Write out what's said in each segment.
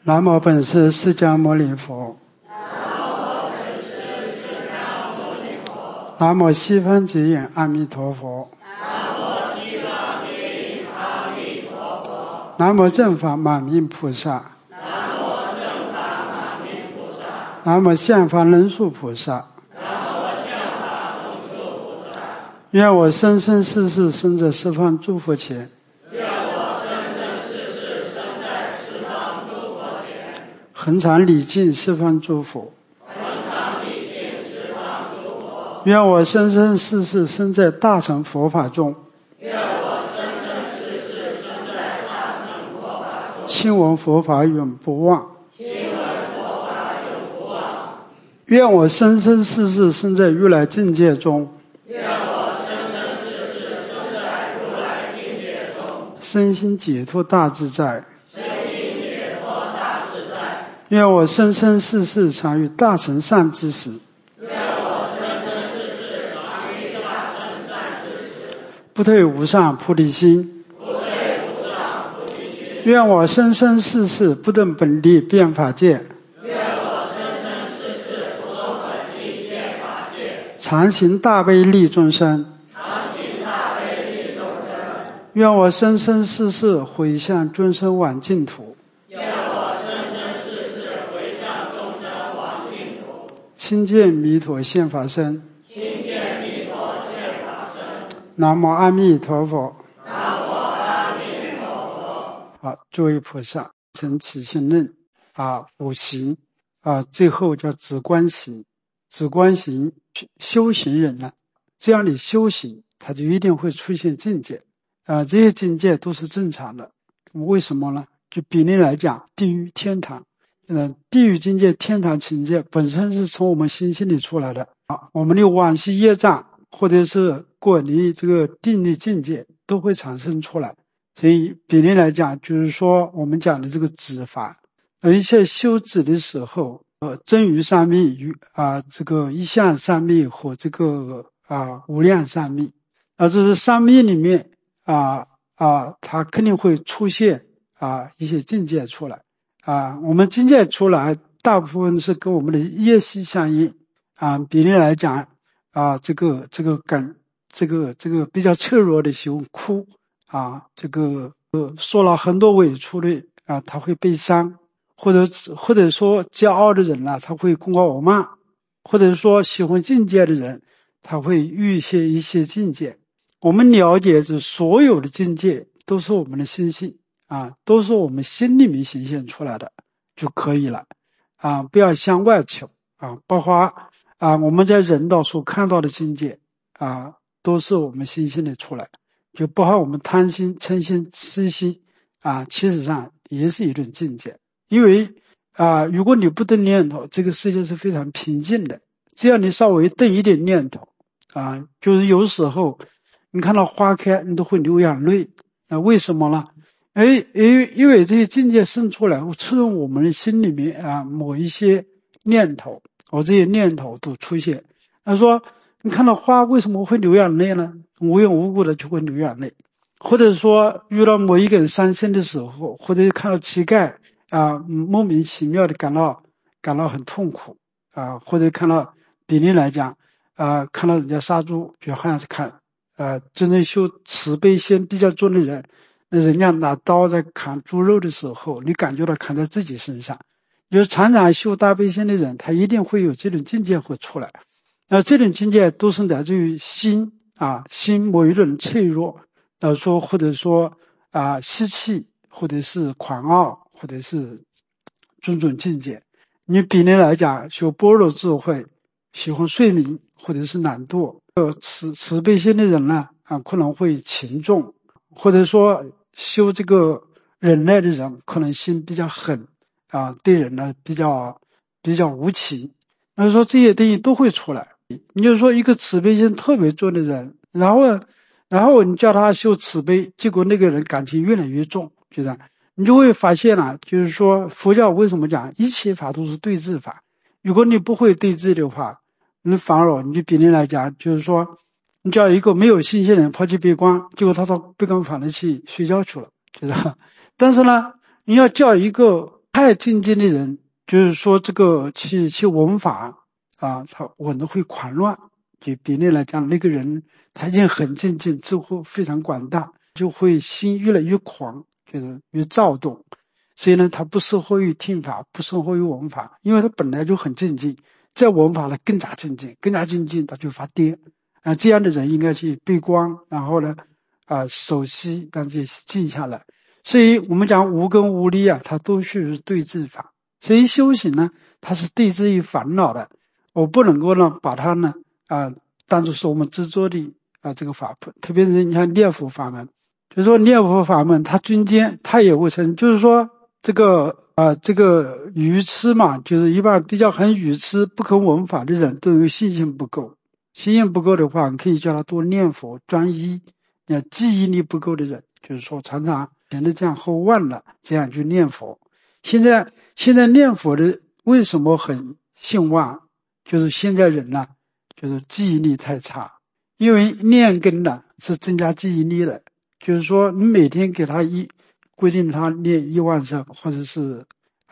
南无本师释迦牟尼佛。南无西方极愿阿弥陀佛。南无正法满面菩萨。南无相法能树菩萨。愿我生生世世生在十方诸佛前。恒常礼敬十方诸佛。愿我生生世世生在大乘佛法中。亲闻佛法永不忘。愿我生生世世生在如来境界中。身心解脱大自在。愿我生生世世常于大乘善知识。不退无上菩提心。愿我生生世世不登本地变法界。常行大悲利众生。愿我生生世世回向众生往净土。亲见弥陀现法身。南无阿弥陀佛。好，诸位菩萨，成起信论五行最后叫止观行。止观行修行人呢，这样的修行他就一定会出现境界这些境界都是正常的。为什么呢？就比例来讲，地狱天堂地狱境界天堂境界本身是从我们心性里出来的我们的往昔业障或者是过离这个定力境界都会产生出来。所以比例来讲，就是说我们讲的这个止法一切修止的时候真如三昧这个一向三昧和这个无量三昧这是三昧里面它肯定会出现一些境界出来我们境界出来大部分是跟我们的业习相应比例来讲这个比较脆弱的修哭这个说了很多委屈的他会悲伤，或者说骄傲的人他会功高我慢，或者说喜欢境界的人他会遇一些境界。我们了解这所有的境界都是我们的心性都是我们心里面显现出来的就可以了不要向外求包括我们在人道所看到的境界都是我们心性的出来，就包括我们贪心、嗔心、痴心其实上也是一种境界。因为如果你不动念头，这个世界是非常平静的。只要你稍微动一点念头就是有时候你看到花开你都会流眼泪为什么呢？因为这些境界生出来出现我们的心里面某一些念头这些念头都出现。他说你看到花为什么会流眼泪呢？无缘无故的就会流眼泪。或者说遇到某一个人伤心的时候，或者看到乞丐莫名其妙的感到很痛苦或者看到比例来讲看到人家杀猪，就好像是看真正修慈悲心比较重的人，那人家拿刀在砍猪肉的时候，你感觉到砍在自己身上。就是常常修大悲心的人，他一定会有这种境界会出来。这种境界都是来自于心心某一种脆弱或者说吸气，或者是狂傲，或者是种种境界。你比例来讲，修般若智慧，喜欢睡眠或者是懒惰慈悲心的人呢可能会情重，或者说修这个忍耐的人可能心比较狠对人呢比较无情。那说这些东西都会出来。你就说一个慈悲心特别重的人，然后你叫他修慈悲，结果那个人感情越来越重，就这样你就会发现就是说佛教为什么讲一切法都是对治法。如果你不会对治的话，你反而你就比例来讲，就是说你叫一个没有信心的人跑去闭关，结果他到闭关房里去睡觉去了，知道。但是呢你要叫一个太精进的人，就是说这个去闻法啊，他闻的会狂乱。就比例来讲，那个人他已经很精进，智慧非常广大，就会心越来越狂，就是越躁动。所以呢，他不适合于听法，不适合于闻法，因为他本来就很精进，再闻法呢更加精进，更加精进，他就发癫啊。这样的人应该去闭关，然后呢守息，让自己静下来。所以我们讲无根无力啊，它都是对治法。所以修行呢，它是对治于烦恼的。我不能够呢把它呢当作是我们执着的这个法门。特别是你看念佛法门，就是说念佛法门它中间它也会成，就是说这个愚痴嘛，就是一般比较很愚痴不肯闻法的人都有信心不够。信心不够的话，你可以叫他多念佛专一。你看记忆力不够的人，就是说常常前的这样后忘了，这样去念佛。现在念佛的为什么很兴旺？就是现在人呢，就是记忆力太差，因为念根呢是增加记忆力的。就是说你每天给他规定他念1万声，或者是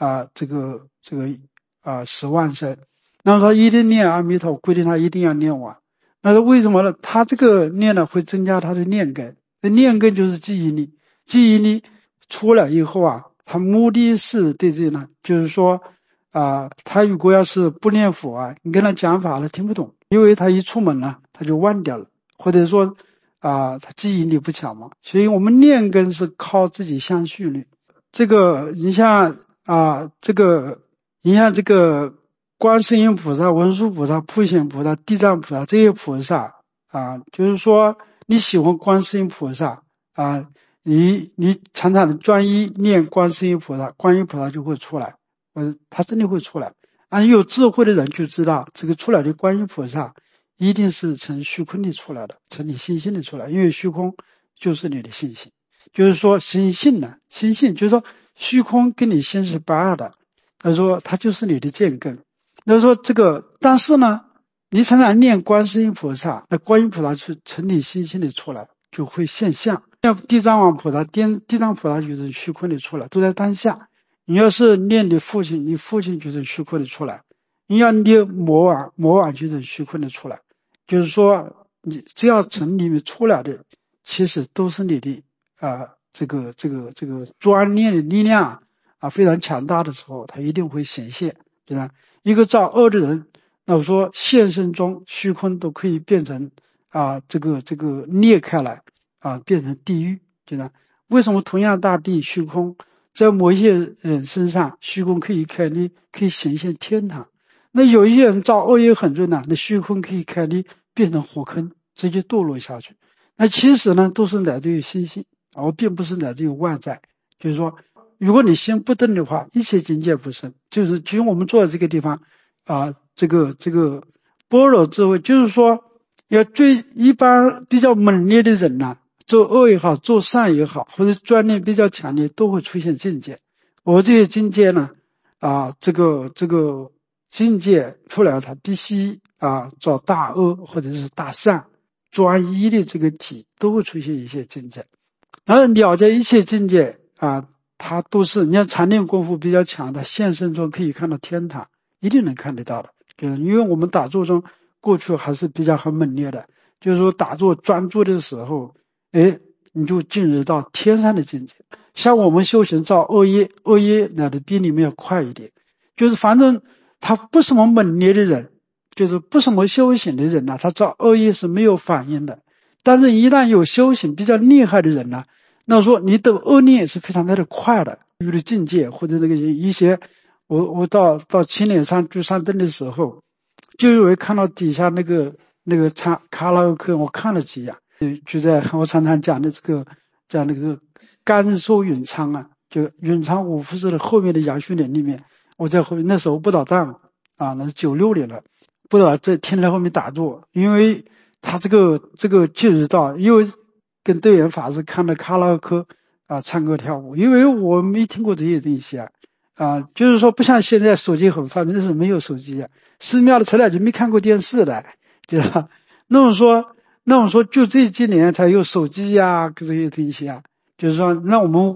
10万声，那么他一定念阿弥陀，规定他一定要念完。那是为什么呢？他这个念呢会增加他的念根，念根就是记忆力，记忆力出来以后啊，他目的是对这呢，就是说他如果要是不念佛啊，你跟他讲法他听不懂，因为他一出门呢他就忘掉了，或者说他记忆力不强嘛。所以我们念根是靠自己相续力。这个你像这个观世音菩萨、文殊菩萨、普贤菩萨、地藏菩萨这些菩萨就是说你喜欢观世音菩萨你常常的专一念观世音菩萨，观音菩萨就会出来，他真的会出来。有智慧的人就知道，这个出来的观音菩萨一定是从虚空里出来的，从你心性里出来，因为虚空就是你的心性。就是说心性就是说虚空跟你心是不二的，他说它就是你的见根。他说但是呢，你常常念观世音菩萨，那观音菩萨是从你心性里出来，就会现象。像地藏王菩萨、地藏菩萨就是虚空里出来，都在当下。你要是念你父亲，你父亲就是虚空里出来。你要念魔王就是虚空里出来。就是说你只要从里面出来的，其实都是你的这个专念的力量非常强大的时候，它一定会显现。对吧？一个造恶的人，那我说现实中虚空都可以变成这个裂开来变成地狱，对吧？为什么同样大地虚空，在某一些人身上虚空可以开裂，可以显现天堂？那有一些人造恶业很重呢，那虚空可以开裂变成火坑，直接堕落下去。那其实呢，都是来自于心性，而并不是来自于外在。就是说如果你心不动的话，一切境界不生。就是其实我们坐在这个地方这个般若智慧，就是说一般比较猛烈的人呢，做恶也好，做善也好，或者专念比较强烈，都会出现境界。我这些境界呢这个境界出来，它必须做大恶或者是大善专一的这个体，都会出现一些境界。然后了解一切境界它都是你要禅定功夫比较强的，现实中可以看到天堂，一定能看得到的。就是因为我们打坐中过去还是比较很猛烈的，就是说打坐专注的时候你就进入到天上的境界。像我们修行造恶业来的比你们要快一点。就是反正他不什么猛烈的人，就是不什么修行的人呢，他造恶业是没有反应的。但是一旦有修行比较厉害的人呢，那说你的恶念是非常的快的，有的境界或者一些我到青莲山住山灯的时候，就以为看到底下那个唱卡拉 OK， 我看了几眼，就在我常常讲的在那个甘肃永昌就永昌五福寺的后面的杨树林里面，我在后面，那时候不倒档那是96年了，不倒在天台后面打坐，因为他这个就是到，因为跟队员法师看了卡拉 OK唱歌跳舞，因为我没听过这些东西就是说不像现在手机很方便，那是没有手机寺庙的从来就没看过电视的，对吧？那我说就这几年才有手机这些东西就是说那我们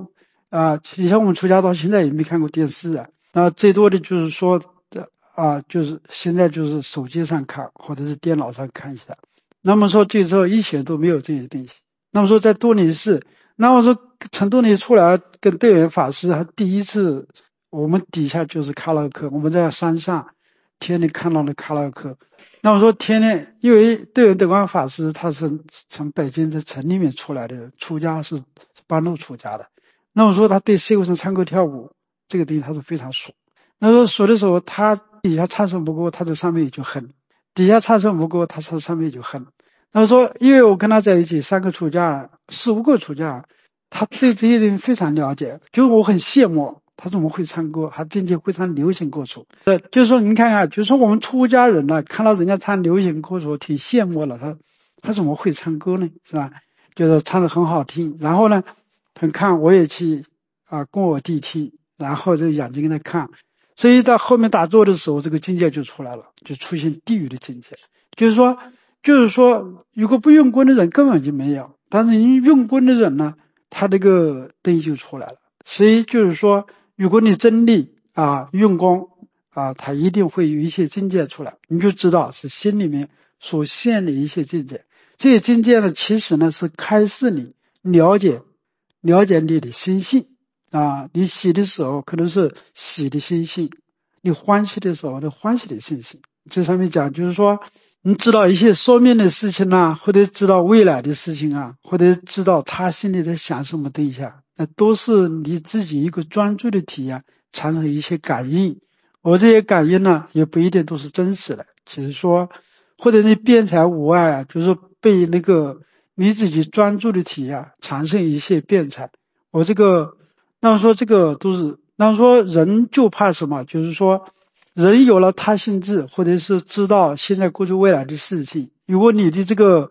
你像我们出家到现在也没看过电视啊，那最多的就是说就是现在就是手机上看或者是电脑上看一下。那么说这时候以前都没有这些东西。那么说在多尼寺，那么说从多尼出来跟对源法师还第一次，我们底下就是卡拉克，我们在山上天天看到的卡拉克。那么说天天，因为对源德光法师他是从北京的城里面出来的，出家是半路出家的。那么说他对社会上唱歌跳舞这个东西他是非常熟。那时候熟的时候，他底下唱诵不过，他在上面也就哼；底下唱诵不过，他在上面也就哼。那么说，因为我跟他在一起3个出家，4、5个出家，他对这些人非常了解，就是我很羡慕他怎么会唱歌，还并且会唱流行歌曲。就是说您看看，就是说我们出家人呢，看到人家唱流行歌曲，挺羡慕了。他怎么会唱歌呢？是吧？就是唱得很好听。然后呢，他看我也去跟我弟听，然后这眼睛跟他看。所以到后面打坐的时候，这个境界就出来了，就出现地狱的境界。就是说，如果不用功的人根本就没有，但是你用功的人呢，他这个灯就出来了。所以就是说，如果你真力用功他一定会有一些境界出来，你就知道是心里面所现的一些境界。这些境界呢，其实呢是开示你了解你的心性。你喜的时候可能是喜的心性，你欢喜的时候的欢喜的心性。这上面讲就是说，你知道一些说明的事情或者知道未来的事情或者知道他心里在想什么对象，那都是你自己一个专注的体验产生一些感应。而这些感应呢，也不一定都是真实的，其实说或者你辩才无碍就是被那个你自己专注的体验产生一些辩才。那么说这个都是，那么说人就怕什么？就是说人有了他心智，或者是知道现在过去未来的事情，如果你的这个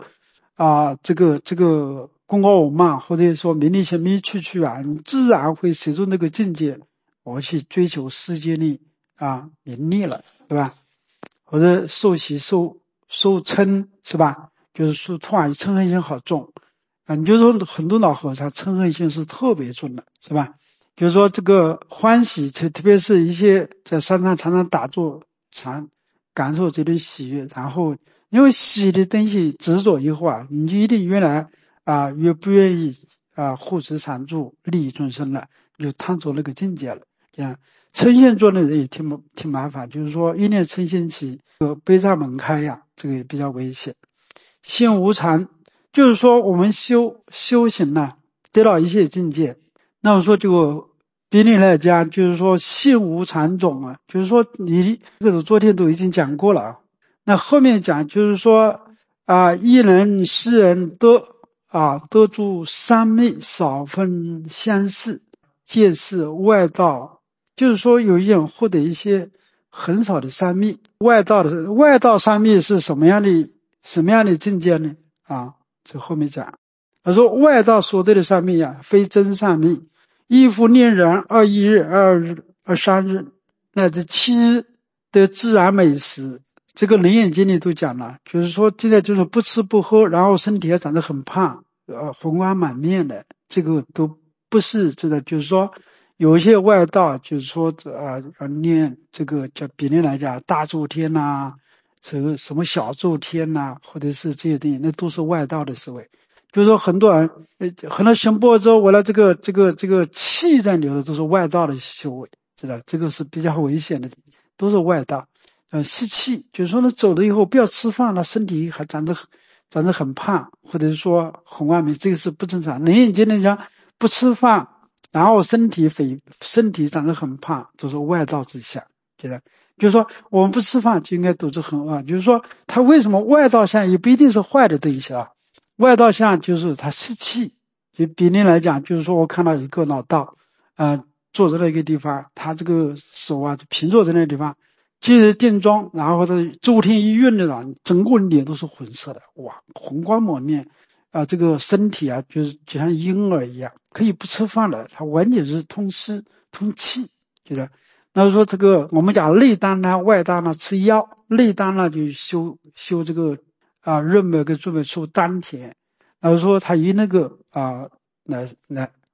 公高我慢，或者说名利心没去你自然会随着那个境界而去追求世界的名利了，对吧？或者受喜受嗔，是吧？就是说突然嗔恨心好重你就说很多老和尚嗔恨心是特别重的，是吧？就是说这个欢喜，特别是一些在山上常常打坐感受这种喜悦，然后因为喜的东西执着以后你就一定原来越不愿意护持常住利益众生了，你就探索那个境界了。这样嗔心做的人也挺麻烦，就是说一念嗔心起，悲障门开这个也比较危险。心无常，就是说我们修行得到一些境界，那我说这个比例来讲，就是说心无常种就是说你这个昨天都已经讲过了那后面讲就是说一人世人得诸三昧，少分相似，皆是外道。就是说有一人获得一些很少的三昧。外道三昧是什么样的境界呢？这后面讲。他说外道所得的三昧非真三昧，一复念人21日、22日、23日乃至7日的自然美食。这个《楞严经》里都讲了，就是说现在就是不吃不喝，然后身体也长得很胖，红光满面的，这个都不是真的。就是说有一些外道，就是说念这个叫比例来讲大周天什么小周天或者是这些东西，那都是外道的思维。就是说很多人很多行波之后，为了这个气在流的都是外道的修为，知道这个是比较危险的，都是外道。吸气，就是说走了以后不要吃饭了，身体还长得很胖，或者是说红外面，这个是不正常。楞严经里讲不吃饭，然后身体长得很胖，都是外道之相，就是说我们不吃饭就应该肚子很饿。就是说他为什么外道相也不一定是坏的东西外道相就是他吸气。就比例来讲，就是说我看到一个老道坐在那个地方，他这个手就平坐在那个地方，接着定妆，然后他周天一运的整个脸都是红色的，红光满面这个身体就是就像婴儿一样，可以不吃饭的，他完全是通湿通气，那说这个我们讲内丹外丹吃药，内丹就修这个任脉跟诸脉受丹田，说他以那个来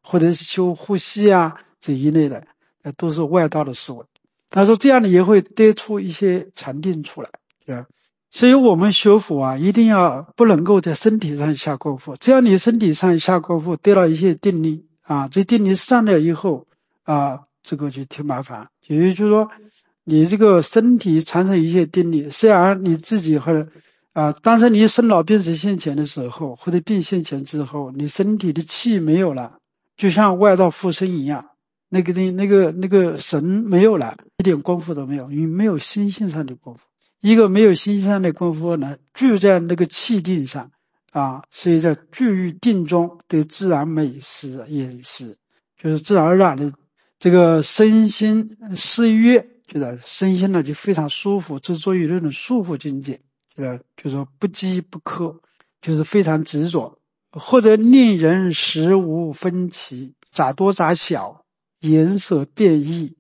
或者是修呼吸啊这一类的，都是外道的思维。他说这样呢也会得出一些禅定出来，对吧？所以我们学佛啊，一定要不能够在身体上下功夫，只要你身体上下功夫，得到一些定力啊，这定力上来以后啊，这个就挺麻烦。也就是说，你这个身体产生一些定力，虽然你自己当时你生老病死现前的时候，或者病现前之后，你身体的气没有了，就像外道附身一样，那个神没有了，一点功夫都没有，因为没有心性上的功夫。一个没有心性上的功夫呢，聚在那个气定上啊，所以在聚于定中得自然美思也是，就是自然而然的这个身心适悦，就是身心呢就非常舒服，执着于那种舒服境界，就是说不羁不刻，就是非常执着，或者令人实无分歧，杂多杂小，颜色变异，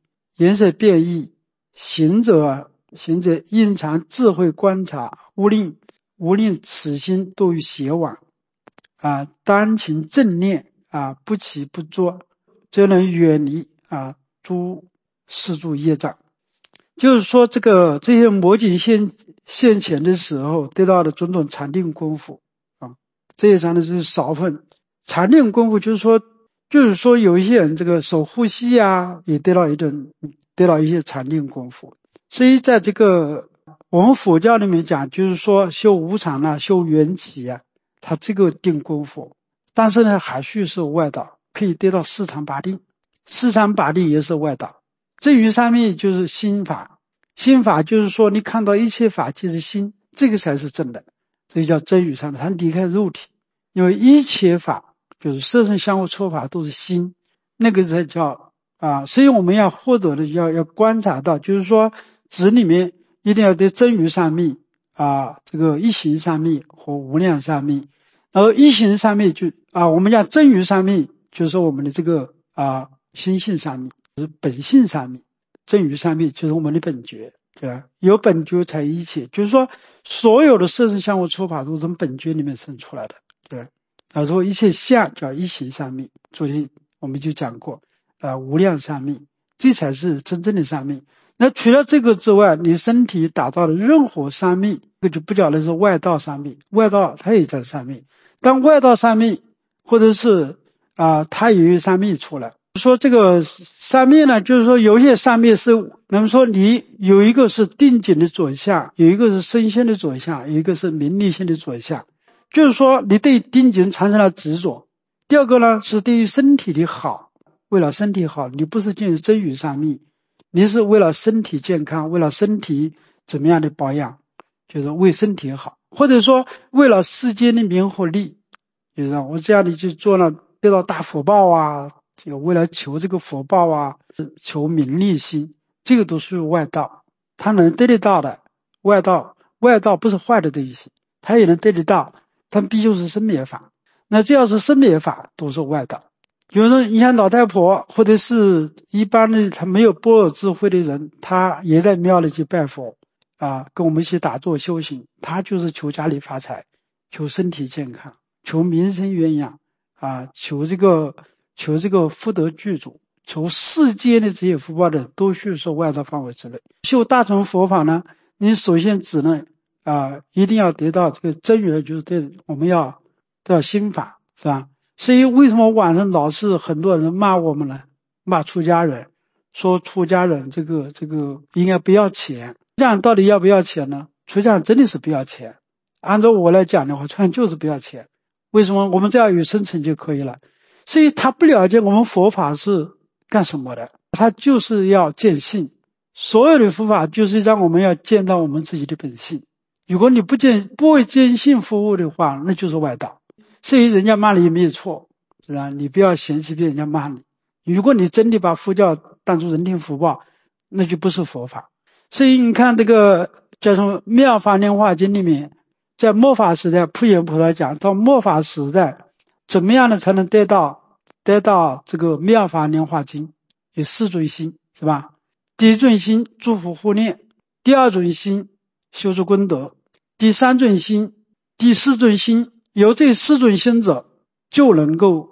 行者蕴藏智慧观察，无令此心堕于邪妄啊，单勤正念啊，不起不作，则能远离诸世诸业障。就是说这些魔警现前的时候得到的种种禅定功夫啊，这些禅呢就是少分。禅定功夫就是说有一些人这个手呼吸啊，也得到一些禅定功夫。所以在这个我们佛教里面讲，就是说修无常啊，修缘起啊，他这个定功夫，但是呢还需是外道，可以得到四常八定，四常八定也是外道。正于上面就是心法，心法就是说你看到一切法即是心，这个才是正的，所以叫真于上面，它离开肉体，因为一切法就是色身相互错法都是心，那个才叫所以我们要获得的要观察到，就是说指里面一定要得真于上密这个一行上密和无量上密。然后一行上密就我们讲真于上密，就是说我们的这个心性上密，就是本性上密，真于上密就是我们的本觉，对吧？有本觉才一切，就是说所有的色身相互错法都是从本觉里面生出来的，对吧？说一切相叫一行上密，昨天我们就讲过无量上密，这才是真正的上密。那除了这个之外，你身体达到了任何上密，这个就不叫的是外道上密，外道它也叫上密，当外道上密或者是它也有上密出来。说这个上密呢，就是说有些上密是，那么说你有一个是定境的左相，有一个是身心的左相，有一个是名利心的左相，就是说你对定境产生了执着。第二个呢是对于身体的好，为了身体好，你不是进入真语上密，你是为了身体健康，为了身体怎么样的保养，就是为身体好，或者说为了世间的名和利，就是我这样的去做了得到大福报就为了求这个福报求名利心，这个都是外道，他能得得到的。外道不是坏的东西，他也能得得到，但必须是生灭法。那只要是生灭法都是外道。比如说你像老太婆或者是一般的他没有般若智慧的人，他也在庙里去拜佛跟我们一起打坐修行，他就是求家里发财，求身体健康，求民生鸳鸯求这个福德具足，求世间的这些福报的都是说外道范围之内。修大乘佛法呢，你首先只能一定要得到这个真语，就是我们要得到心法，是吧？所以为什么晚上老是很多人骂我们呢？骂出家人，说出家人这个应该不要钱。出家人到底要不要钱呢？出家人真的是不要钱。按照我来讲的话，出家人就是不要钱。为什么？我们只要有生存就可以了。所以他不了解我们佛法是干什么的，他就是要见性。所有的佛法就是让我们要见到我们自己的本性。如果你不为见性服务的话，那就是外道。所以人家骂你也没有错，是吧？你不要嫌弃别人家骂你。如果你真的把佛教当作人天福报，那就不是佛法。所以你看这个叫什么《妙法莲华经》里面，在末法时代，普贤菩萨讲到末法时代怎么样的才能得到这个妙法莲华经，有四种心，是吧？第一种心祝福护念，第二种心修持功德，第三种心，第四种心，有这四种心者就能够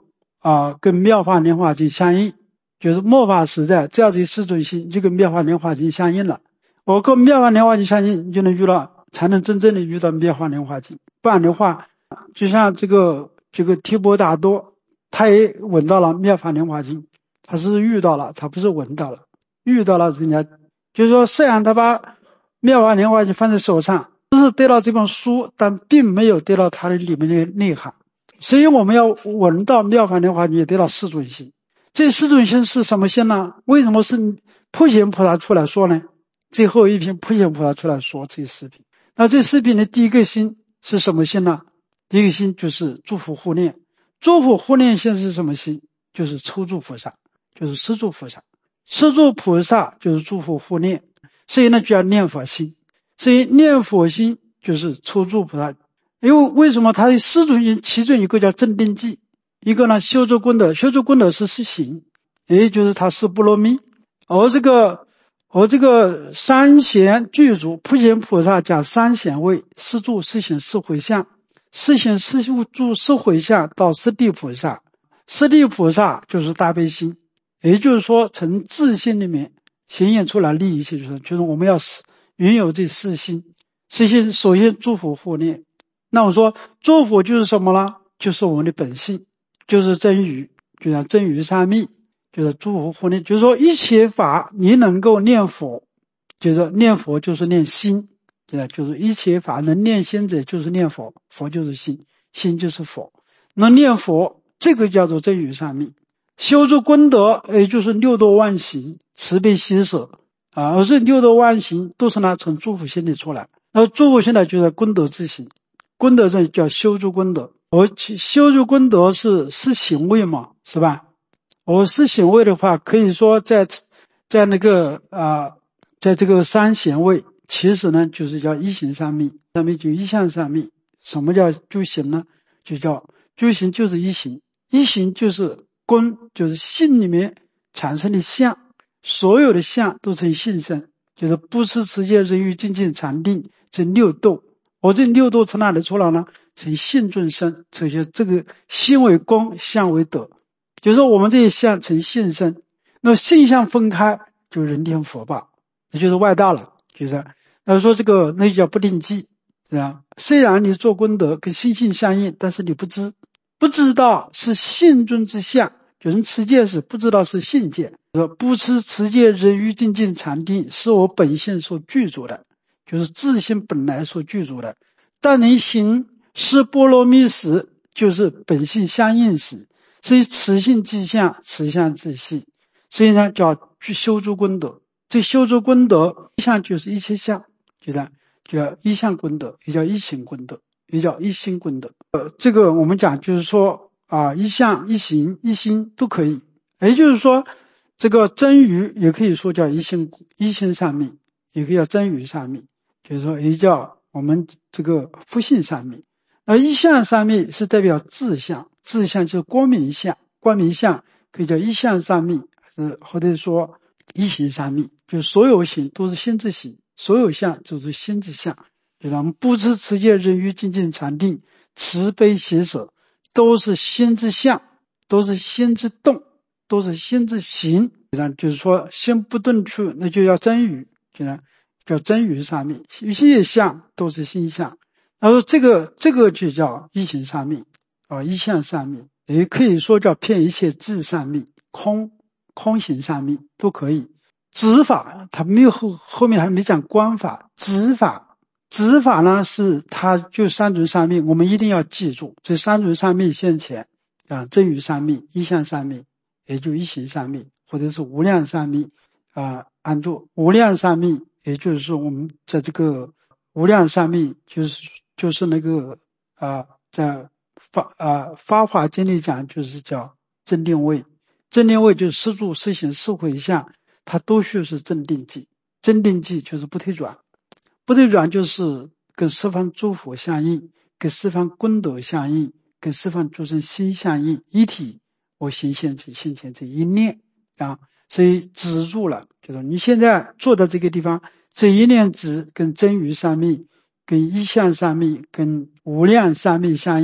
跟妙法莲华经相应，就是末法时代这样子一世尊心就跟妙法莲华经相应了。我跟妙法莲华经相应，你就能遇到，才能真正的遇到妙法莲华经。不然的话，就像这个提婆达多，他也闻到了妙法莲华经，他是遇到了，他不是闻到了，遇到了人家，就是说虽然他把妙法莲华经放在手上，只是得到这本书，但并没有得到它的里面的内涵。所以我们要闻到妙法莲华经，也得到世尊心。这世尊心是什么心呢？为什么是普贤菩萨出来说呢？最后一品普贤菩萨出来说这四品。那这四品的第一个心是什么心呢？第一个心就是诸佛护念。诸佛护念心是什么心？就是初住菩萨，就是十住菩萨。十住菩萨就是诸佛护念，所以呢就要念佛心。所以念佛心就是初住菩萨。因为为什么它的四种心，其中一个叫正定记，一个呢修诸功德，修诸功德是实行，也就是它是波罗蜜。而这个三贤具足，普贤菩萨讲三贤位，四住四行四回向，四行四住四回向到四地菩萨，四地菩萨就是大悲心，也就是说从自心里面显现出来利益系，就是我们要拥有这四心。四心首先诸佛护念。那我说诸佛就是什么呢？就是我们的本性，就是真语，就像真语三密，就是诸佛护念，就是说一切法你能够念佛，就是念佛就是念心，就是一切法能念心者就是念佛，佛就是心，心就是佛。那念佛这个叫做真语三密。修诸功德也就是六度万行，慈悲喜舍而这六度万行都是呢从诸佛心里出来。那诸佛心呢就是功德之行，功德这叫修诸功德。而修诸功德是行为嘛，是吧？而是行为的话，可以说在那个在这个三贤位，其实呢就是叫一行三密，三密就一向三密。什么叫诸行呢？就叫诸行就是一行，一行就是功，就是性里面产生的相，所有的相都成性生，就是不思持戒忍辱精进禅定这六度。而这六度从哪里出来呢？从性中生，这些这个心为功，相为德，就是说我们这些相成性生，那性相分开就人天福报，那就是外道了。就是那说这个那就叫不定记，是吧？虽然你做功德跟心性相应，但是你不知道是性中之相，就是持戒时不知道是性戒，说不持戒忍辱精进禅定是我本性所具足的，就是自性本来所具足的。但你行是波罗蜜时，就是本性相应时，所以此性即相，此相即性。所以呢叫修诸功德。这修诸功德一项就是一切相，就叫一项功德，也叫一行功德，也叫一心功德。这个我们讲就是说一项一行一心都可以。也就是说这个真语也可以说叫一心三密，也可以叫真语三密，就是说也叫我们这个复性三密。一向三密是代表自相，自相就是光明相，光明相可以叫一向三密，或者说一行三密，就是所有行都是心之行，所有相就是心之相，就是我们不知持戒忍辱精进禅定慈悲喜舍都是心之相，都是心之动，都是心之行。就是说心不顿处，那就叫真语，叫真语三密，一切相都是心相。然后这个就叫一行三密一向三密，也可以说叫遍一切智三密，空行三密都可以。执法它没有后面还没讲观法，执法呢是它就三种三密，我们一定要记住这三种三密现前真语三密，一向三密，也就一行三密，或者是无量三密按住无量三密，也就是说我们在这个无量三密就是那个在发华经里讲就是叫正定位，正定位就是四住四行四回向，它都是正定记，正定记就是不退转，不退转就是跟十方诸佛相应，跟十方功德相应，跟十方诸圣心相应，一体我行现这一念所以止住了，就是你现在坐在这个地方，这一念止跟真语三密，跟一向三密，跟无量三密相应，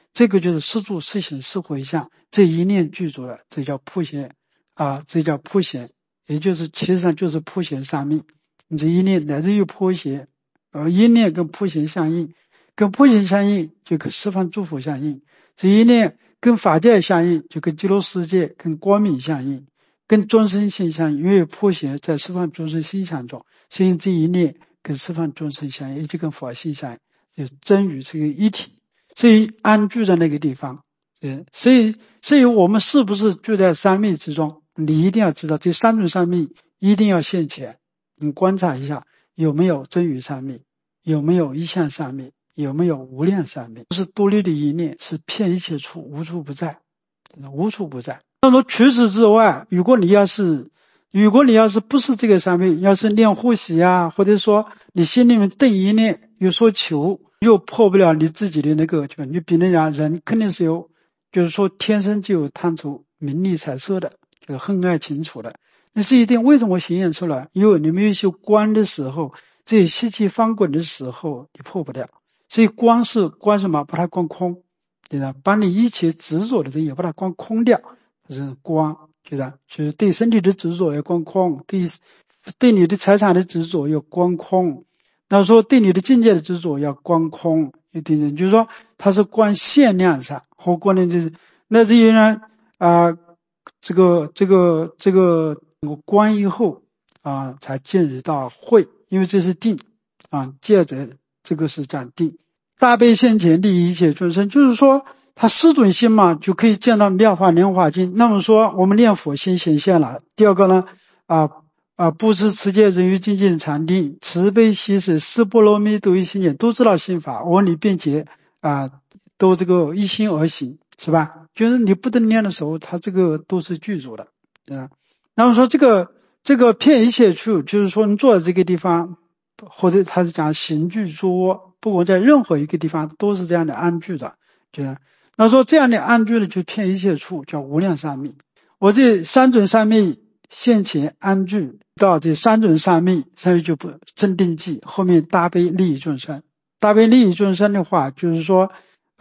这个就是是住是行是回向这一念具足了，这叫普贤这叫普贤，也就是其实上就是普贤三昧。你这一念乃至于普贤，一念跟普贤相应，跟普贤相应就跟十方诸佛相应，这一念跟法界相应就跟极乐世界跟光明相应，跟众生心相应，因为普贤在十方众生心相中，所以这一念跟十方众生相应，也就跟佛心相应，就真与这个一体，所以安居在那个地方。所以我们是不是住在三昧之中，你一定要知道这三种三昧一定要现前，你观察一下有没有真与三昧，有没有一相三昧，有没有无量三昧，是独立的一念，是遍一切处无处不在，无处不在。那么除此之外，如果你要是不是这个三昧，要是练呼吸或者说你心里面定一念有所求，又破不了你自己的那个，就你比人家人肯定是有，就是说天生就有贪图名利财色的，就是恨爱情仇的。那这一点为什么显现出来？因为你没有修观的时候，这习气翻滚的时候你破不了。所以观是观什么？把它观空，对吧？把你一切执着的东西把它观空掉，这是观，就是对身体的执着要观空，对你的财产的执着要观空，那说对你的境界的执着要观空，一点点，就是说它是观限量上和观的就是那至于呢这个观以后才进入到慧，因为这是定接着这个是讲定。大悲现前利益一切众生，就是说他四种心嘛，就可以见到妙法莲华经。那么说我们念佛心显现了。第二个呢布施持戒人于精进禅定，慈悲喜舍四波罗蜜多一心眼，都知道心法，我理辩解都这个一心而行，是吧？就是你不能念的时候，它这个都是具足的那么说这个遍一切处，就是说你坐在这个地方，或者他是讲行具诸窝，不管在任何一个地方都是这样的安居的，那说这样的安居的就遍一切处，叫无量三昧。我这三种三昧现前安居到这三种三昧就不正定记，后面大悲利益众生。大悲利益众生的话，就是说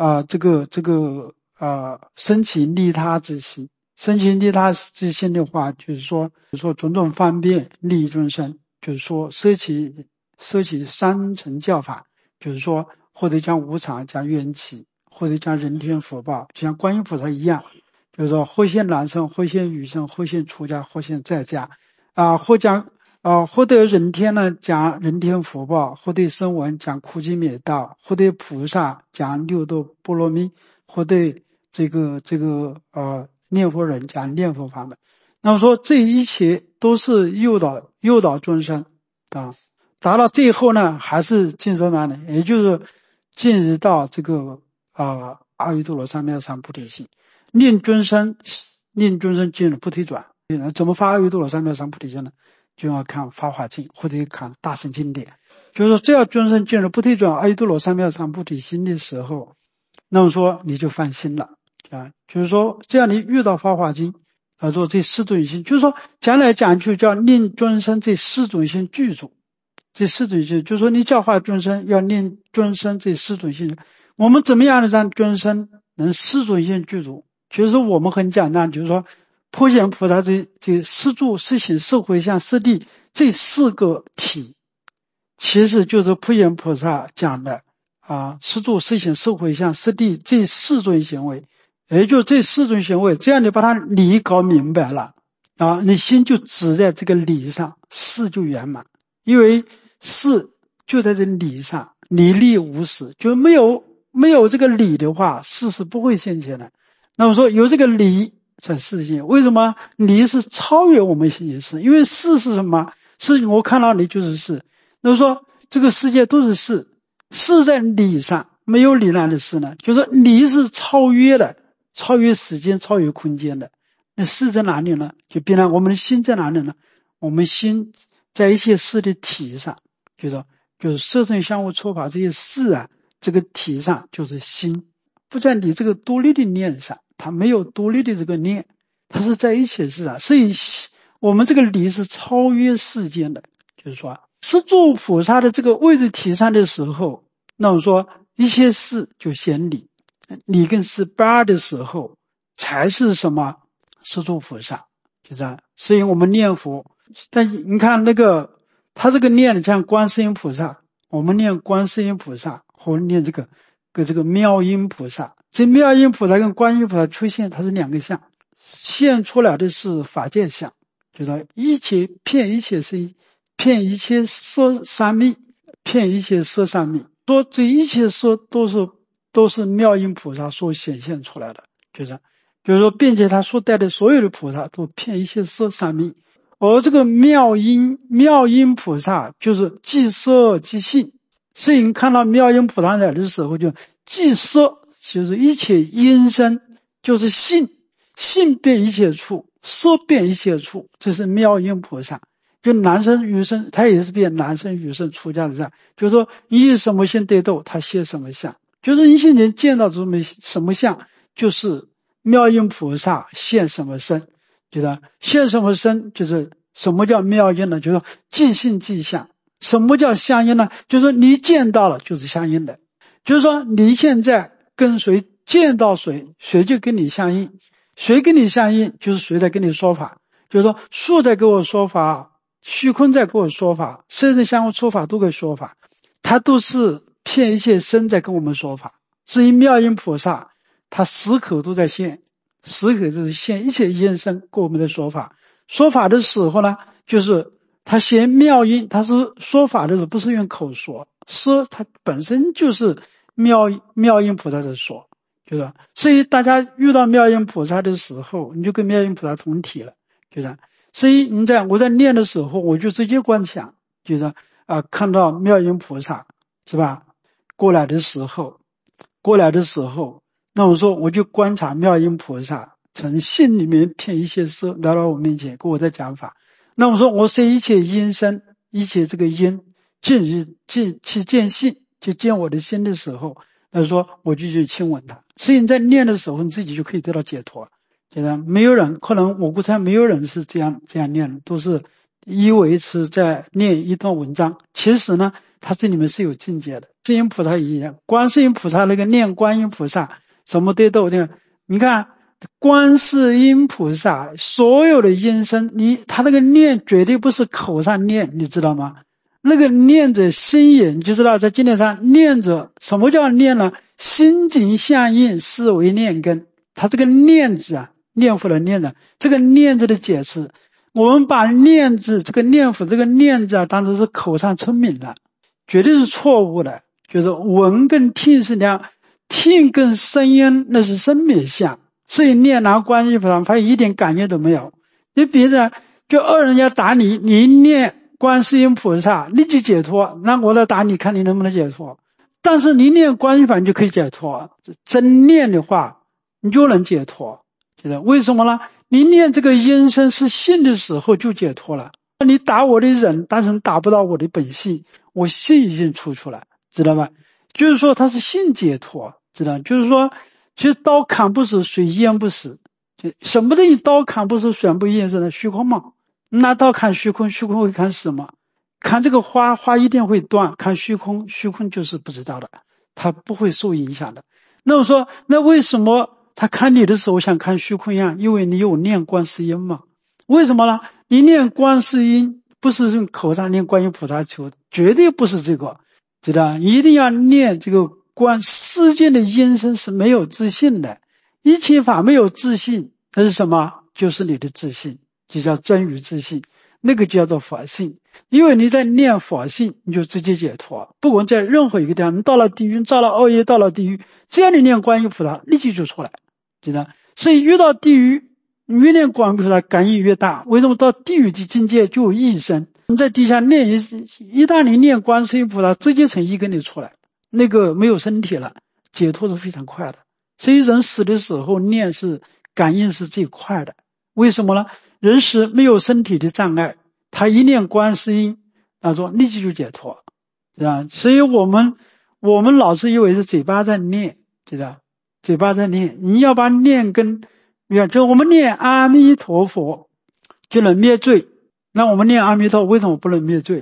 生起利他之心，生起利他之心的话，就是说种种方便利益众生，就是说摄起三乘教法，就是说或者讲无常讲缘起，或者讲人天福报，就像观音菩萨一样，就是说或现男生，或现女生，或现出家，或现在家或得人天呢讲人天福报，或得声闻讲苦集灭道，或得菩萨讲六度波罗蜜，或得这个念佛人讲念佛法门。那么说这一切都是诱导众生达到最后呢还是进入哪里？也就是进入到这个阿耨多罗三藐三菩提心，令众生进入菩提转。怎么发阿耨多罗三藐三菩提心呢？就要看法华经或者看大乘经典，就是说只要众生进入菩提转阿耨多罗三藐三菩提心的时候，那么说你就翻心了就是说这样你遇到法华经做这四种心，就是说讲来讲去叫令众生这四种心具足，这四种心就是说你教化众生要令众生这四种心，我们怎么样的让众生能四种心具足？其实我们很简单，就是说普贤菩萨这四住四行四回向四谛这四个体，其实就是普贤菩萨讲的四住四行四回向四谛这四种行为，也就这四种行为，这样你把它理搞明白了你心就只在这个理上，事就圆满。因为事就在这理上，理力无实，就没有这个理的话，事是不会现前的。那么说有这个理才事现，为什么理是超越我们心理事？因为事是什么？是我看到你就是事。那么说这个世界都是事，事在理上，没有理上的事呢，就是说理是超越的，超越时间，超越空间的。那事在哪里呢？就变成我们的心在哪里呢？我们心在一切事的体上，就是色声香味触法这些事这个体上就是心，不在你这个独立的念上，它没有独立的这个念，它是在一切事上。所以我们这个理是超越世间的，就是说是住菩萨的这个位置体上的时候，那我说一切事就显理理根18的时候才是什么十住菩萨，就这样。所以我们念佛，但你看那个他这个念像观世音菩萨，我们念观世音菩萨或念这个妙音菩萨，这妙音菩萨跟观音菩萨出现，它是两个相，现出来的是法界相，就是一切骗一切是骗一切色三昧，骗一切色三昧，说这一切色都是妙音菩萨所显现出来的，就是说，并且他所带的所有的菩萨都骗一切色三昧，而这个妙音菩萨就是即色即性，所以你看到妙音菩萨来的时候，就即色就是一切音声，就是性变一切处，色变一切处，这是妙音菩萨。就男生女生，他也是变男生女生出家的相，就是说你以什么心得度，他现什么相，就是你现在见到什么相，就是妙音菩萨现什么身，就是现什么身，就是什么叫妙音呢？就是说即性即相。什么叫相应呢？就是说你见到了就是相应的，就是说你现在跟谁见到谁，谁就跟你相应，谁跟你相应就是谁在跟你说法，就是说树在跟我说法，虚空在跟我说法，甚至相互说法都给说法，他都是骗一切身在跟我们说法。所以妙音菩萨他时刻都在现，时刻就是现一切音声跟我们的说法。说法的时候呢，就是他显妙音，他是说法的时候不是用口说，说他本身就是妙音菩萨在说，就是所以大家遇到妙音菩萨的时候，你就跟妙音菩萨同体了，就是所以我在念的时候，我就直接观想，就是看到妙音菩萨是吧？过来的时候，那我说我就观察妙音菩萨从心里面骗一切色来到我面前，跟我在讲法。那我说我是一切音声，一切这个音去见性，去见我的心的时候，他说我就去亲吻他。所以你在念的时候，你自己就可以得到解脱。觉得没有人，可能我估猜没有人是这样念的，都是以为是在念一段文章，其实呢它这里面是有境界的。观世音菩萨也一样，观世音菩萨那个念观音菩萨什么得度的，你看观世音菩萨所有的音声，他那个念绝对不是口上念，你知道吗？那个念着心眼，你就知道在经典上念着，什么叫念呢？心境相应是为念根。他这个念字念佛的念字，这个念字的解释，我们把念字这个念佛这个念字当成是口上称名了，绝对是错误的。就是闻跟听是两，听跟声音那是生灭相，所以念拿观音菩萨发现一点感觉都没有。你别人就人家打你，你念观世音菩萨立即解脱，那我来打你看你能不能解脱。但是你念观音菩萨就可以解脱，真念的话你就能解脱。为什么呢？你念这个音声是信的时候就解脱了。你打我的人，但是打不到我的本性，我信已经出来，知道吧？就是说他是信解脱，知道？就是说其实刀砍不死，水淹不死。什么东西刀砍不死，水不淹死呢？虚空嘛。拿刀砍虚空，虚空会砍死吗？砍这个花一定会断，砍虚空就是不知道的，它不会受影响的。那我说那为什么他看你的时候像看虚空一样？因为你有念观世音嘛。为什么呢？你念观世音不是用口上念观音菩萨求，绝对不是这个，知道？一定要念这个观世间的音声是没有自信的，一切法没有自信，那是什么？就是你的自信，就叫真如自信，那个叫做佛性。因为你在念佛性，你就直接解脱。不管在任何一个地方，你到了地狱，造了恶业，到了地狱，只要你念观音菩萨，立即就出来，知道？所以遇到地狱，越念观音菩萨感应越大。为什么到地狱的境界就有异生？你在地下念一旦你念观世音菩萨，直接成一跟你出来，那个没有身体了，解脱是非常快的。所以人死的时候念是感应是最快的。为什么呢？人死没有身体的障碍，他一念观世音，他说立即就解脱，是吧？所以我们老是以为是嘴巴在念，知道？嘴巴在念，你要把念跟，就我们念阿弥陀佛就能灭罪。那我们念阿弥陀为什么不能灭罪？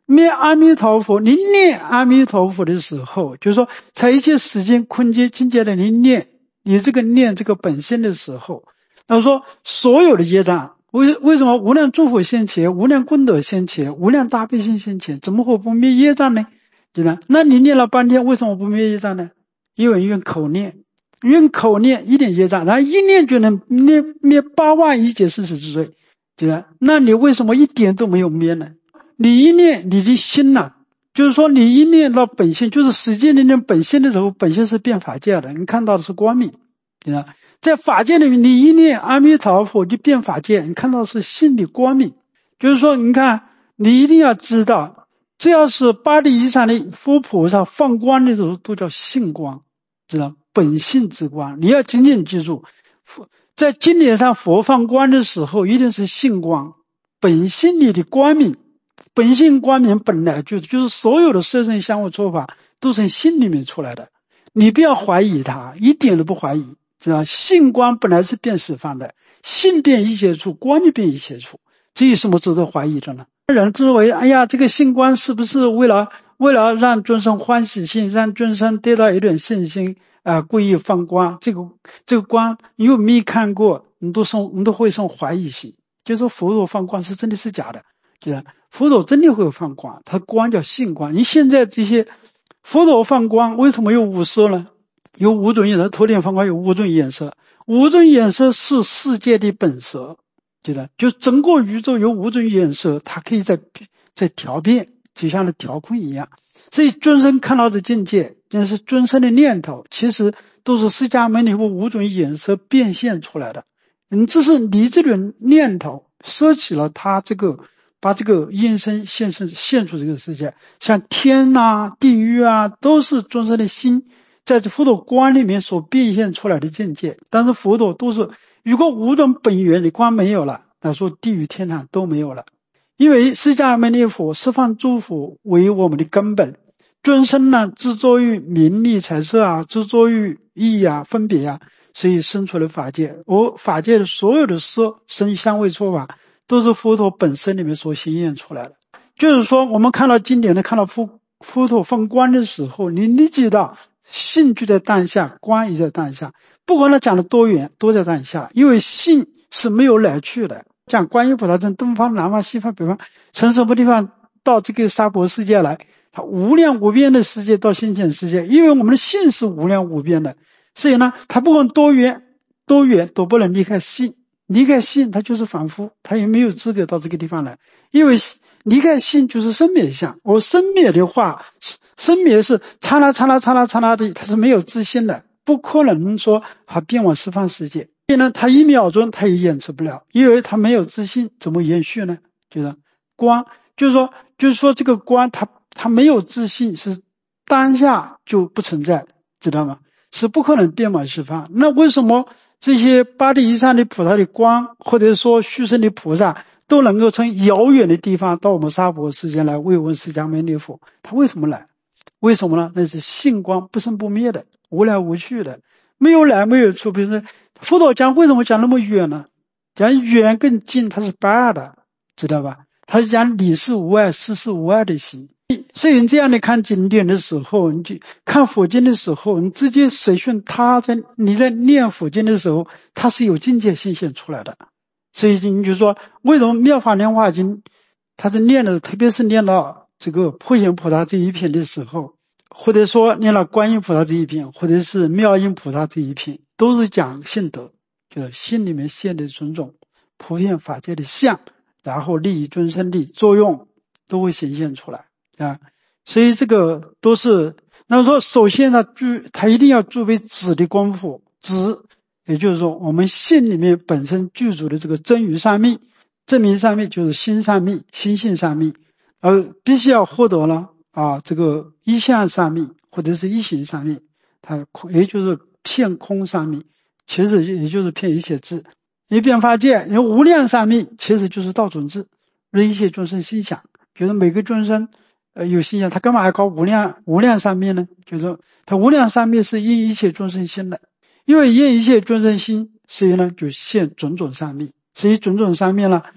念阿弥陀佛，你念阿弥陀佛的时候，就是说在一切时间空间境界的你念，你这个念这个本心的时候，他说所有的业障，为什么无量诸佛现前，无量功德现前，无量大悲心现前，怎么会不灭业障呢？对吧？那你念了半天，为什么不灭业障呢？因为用口念，用口念一点业障，然后一念就能灭8万一劫生死之罪，对吧？那你为什么一点都没有灭呢？你一念你的心就是说你一念到本性，就是实际念本性的时候，本性是变法界的，你看到的是光明，对吧？在法界里面，你一念阿弥陀佛就变法界，你看到的是心里光明。就是说你看，你一定要知道，只要是8地以上的佛菩萨放光的时候都叫性光，知道本性之光。你要紧紧记住，在经典上佛放光的时候一定是性光，本性里的光明。本性光明本来就是所有的色身香味触法都是心里面出来的，你不要怀疑它，一点都不怀疑，知道性光本来是变十方的，性变一切处，光就变一切处，这有什么值得怀疑的呢？人之为哎呀，这个性光是不是为了让众生欢喜心，让众生得到一点信心故意放光，这个光你有没有看过，你都会生怀疑心，就是说佛陀放光是真的是假的，对吧？佛陀真的会放光，它光叫性光。你现在这些佛陀放光为什么有5色呢？有5种颜色，头顶放光有5种颜色，5种颜色是世界的本色，对的，就整个宇宙有5种颜色，它可以在调变，就像那调控一样。所以众生看到的境界，就是众生的念头，其实都是释迦牟尼佛5种颜色变现出来的。这是你这种念头摄起了他把这个因身现出这个世界，像天地狱都是众生的心在这佛陀光里面所变现出来的境界。但是佛陀都是，如果5种本源的光没有了，那说地狱天堂都没有了。因为释迦牟尼佛十方诸佛为我们的根本，众生执着于名利财色执着于义分别所以生出了法界。而法界的所有的色声香味触法都是佛陀本身里面所显现出来的。就是说我们看到经典的，看到佛陀放光的时候，你立即到性就在当下，光也在当下，不管他讲的多远都在当下，因为性是没有来去的。讲观音菩萨从东方南方西方北方从什么地方到这个娑婆世界来，他无量无边的世界到现前世界，因为我们的性是无量无边的，所以他不管多远都不能离开性，离开性他就是凡夫，他也没有资格到这个地方来。因为离开性就是生灭相，而生灭的话，生灭是刹那的，它是没有自性的，不可能说变往十方世界。所以它1秒钟它也延迟不了，因为它没有自性，怎么延续呢？就是光，就是说这个光它没有自性，是当下就不存在，知道吗？是不可能变往十方。那为什么这些8地以上的菩萨的光，或者说续生的菩萨都能够从遥远的地方到我们娑婆世界来慰问释迦牟尼佛？他为什么来？为什么呢？那是性光不生不灭的，无来无去的，没有来没有去。比如说佛陀讲为什么讲那么远呢？讲远更近，它是8的，知道吧？他是讲理事无碍事事无碍的心。所以你这样的看经典的时候，你就看佛经的时候，你直接审讯你在念佛经的时候，它是有境界显现出来的。所以你就说为什么妙法莲华经它是念的，特别是念到这个普贤菩萨这一篇的时候，或者说念了观音菩萨这一篇，或者是妙音菩萨这一篇，都是讲性德，就是心里面现的种种普遍法界的相，然后利益众生的作用都会显现出来所以这个都是。那么说首先他一定要具备止的功夫，止也就是说我们心里面本身具足的这个真如三密，真明三密就是心三密，心性三密，而必须要获得了这个一相三密或者是一行三密，它也就是遍空三密，其实也就是遍一切智。一遍法界有无量三密，其实就是道种智，一切众生心想，就是每个众生有心想，他干嘛要搞无量三密呢？就是他无量三密是应一切众生心的，因为应一切众生心，所以就现种种三密。所以种种三密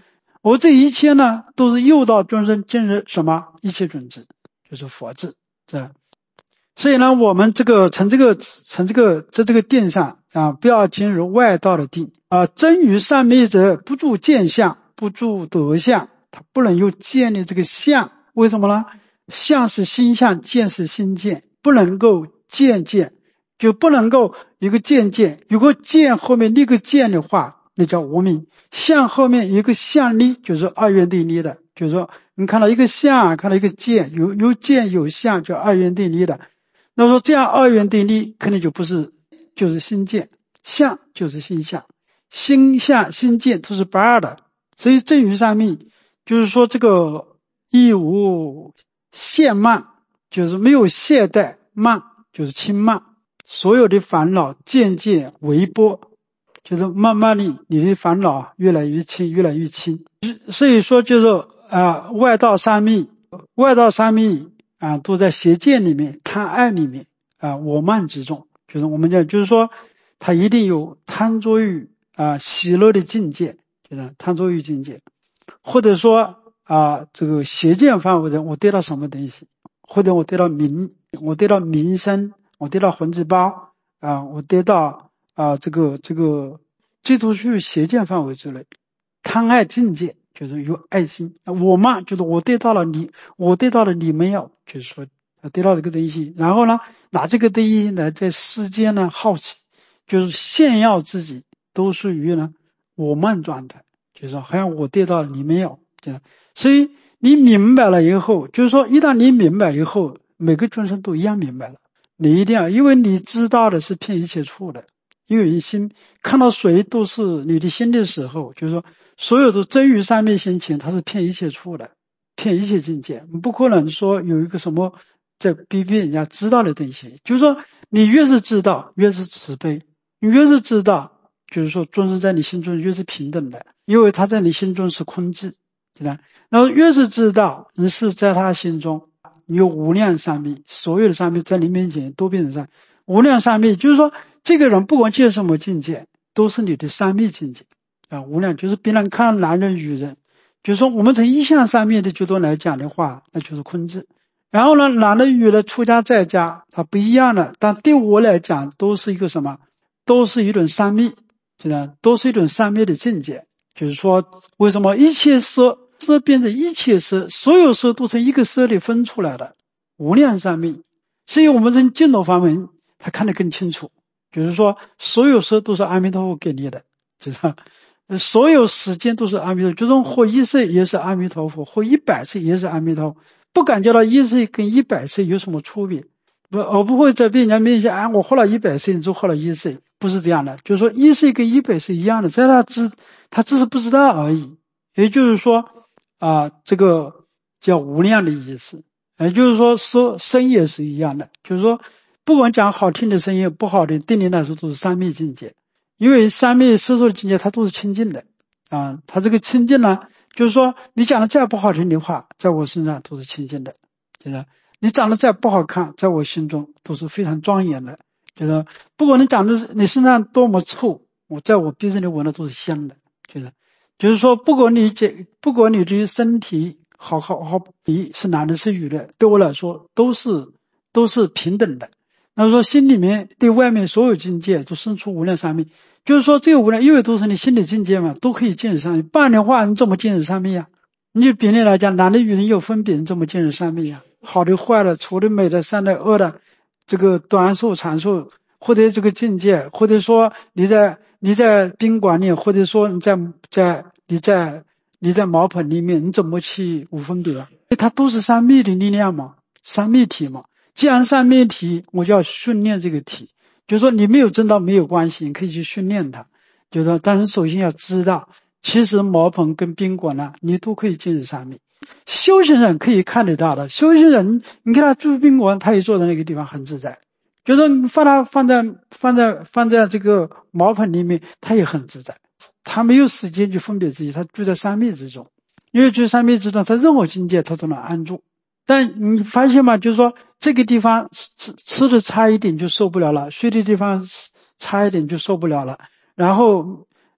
而这一切呢，都是诱导众生进入什么一切准智，就是佛智，是吧？所以呢，我们在这个定上啊，不要进入外道的定啊。真于善灭者，不住见相，不住得相，他不能又建立这个相，为什么呢？相是心相，见是心见，不能够见，就不能够一个见。如果见后面立个见的话，那叫无明。相后面有一个相立，就是二元对立的，就是说你看到一个相，看到一个见，有见有相，叫二元对立的。那说这样二元对立肯定就不是，就是心见，相就是心相，心相心见都是不二的。所以正于善灭就是说这个亦无懈慢，就是没有懈怠，慢就是轻慢，所有的烦恼渐渐微波，就是慢慢的你的烦恼越来越轻，越来越轻。所以说就是外道三昧都在邪见里面，贪爱里面我慢之中，就是我们讲，就是说他一定有贪着于喜乐的境界，就是贪着于境界，或者说这个邪见范围的我得到什么东西，或者我得到名声，我得到魂之宝我得到这都是邪见范围之内。贪爱境界就是有爱心，我慢就是我得到了你没有，就是说得到这个东西，然后呢拿这个东西呢在世间呢好奇，就是炫耀自己，都属于呢我慢状态，就是说好像我得到了你没有，所以你明白了以后，就是说一旦你明白以后，每个众生都一样明白了，你一定要，因为你知道的是骗一切处的，因为你心看到谁都是你的心的时候，就是说所有的真于三昧心情，它是骗一切处的，骗一切境界，不可能说有一个什么在逼人家知道的东西。就是说你越是知道越是慈悲，你越是知道就是说众生在你心中越是平等的，因为他在你心中是空寂，对吧？然后越是知道你是在他心中你有无量三昧，所有的三昧在你面前都变成三无量三昧，就是说这个人不管见什么境界都是你的三昧境界无量，就是别人看男人女人，就是说我们从一向三昧的角度来讲的话，那就是空寂。然后呢男的女的出家在家它不一样的，但对我来讲都是一个什么，都是一种三昧，都是一种三昧的境界。就是说为什么一切色变成一切色，所有色都从一个色里分出来的无量三昧。所以我们从净土法门他看得更清楚，就是说所有色都是阿弥陀佛给你的，就是所有时间都是阿弥陀佛，就是活一世也是阿弥陀佛，活100岁也是阿弥陀佛，不感觉到一岁跟100岁有什么区别，我不会在别人家面前我活了100岁你就活了1岁，不是这样的，就是说1岁跟100岁一样的，在他只是不知道而已。也就是说这个叫无量的意思，也就是说声也是一样的，就是说不管讲好听的声音不好的，对你来说都是三昧境界，因为三昧色受的境界它都是清净的它这个清净呢，就是说你讲的再不好听的话在我身上都是清净的，就是你长得再不好看在我心中都是非常庄严的，就是不管你长得你身上多么臭，我在我鼻子里闻的都是香的，就是说不管你的身体好比是男的是女的，对我来说都是平等的。那说心里面对外面所有境界都生出无量三昧，就是说这个无量因为都是你心理境界嘛，都可以见识三昧，不然的话你怎么见识三昧啊？你就比例来讲，男的女人有分别，你怎么见识三昧啊？好的坏的丑的美的善的恶的，这个短寿长寿，或者这个境界，或者说你在宾馆里，或者说你在茅棚里面，你怎么去无分别？它都是三昧的力量嘛，三昧体嘛。既然三昧体，我就要训练这个体，就是说你没有证到没有关系，你可以去训练它，就是说但是首先要知道，其实茅棚跟宾馆呢你都可以进入三昧。修行人可以看得到的，修行人你看他住宾馆，他也坐在那个地方很自在，就是说你放在这个茅棚里面，他也很自在，他没有时间去分别自己，他住在三昧之中，因为住三昧之中他任何境界他都能安住。但你发现吗，就是说这个地方吃的差一点就受不了了，睡的地方差一点就受不了了，然后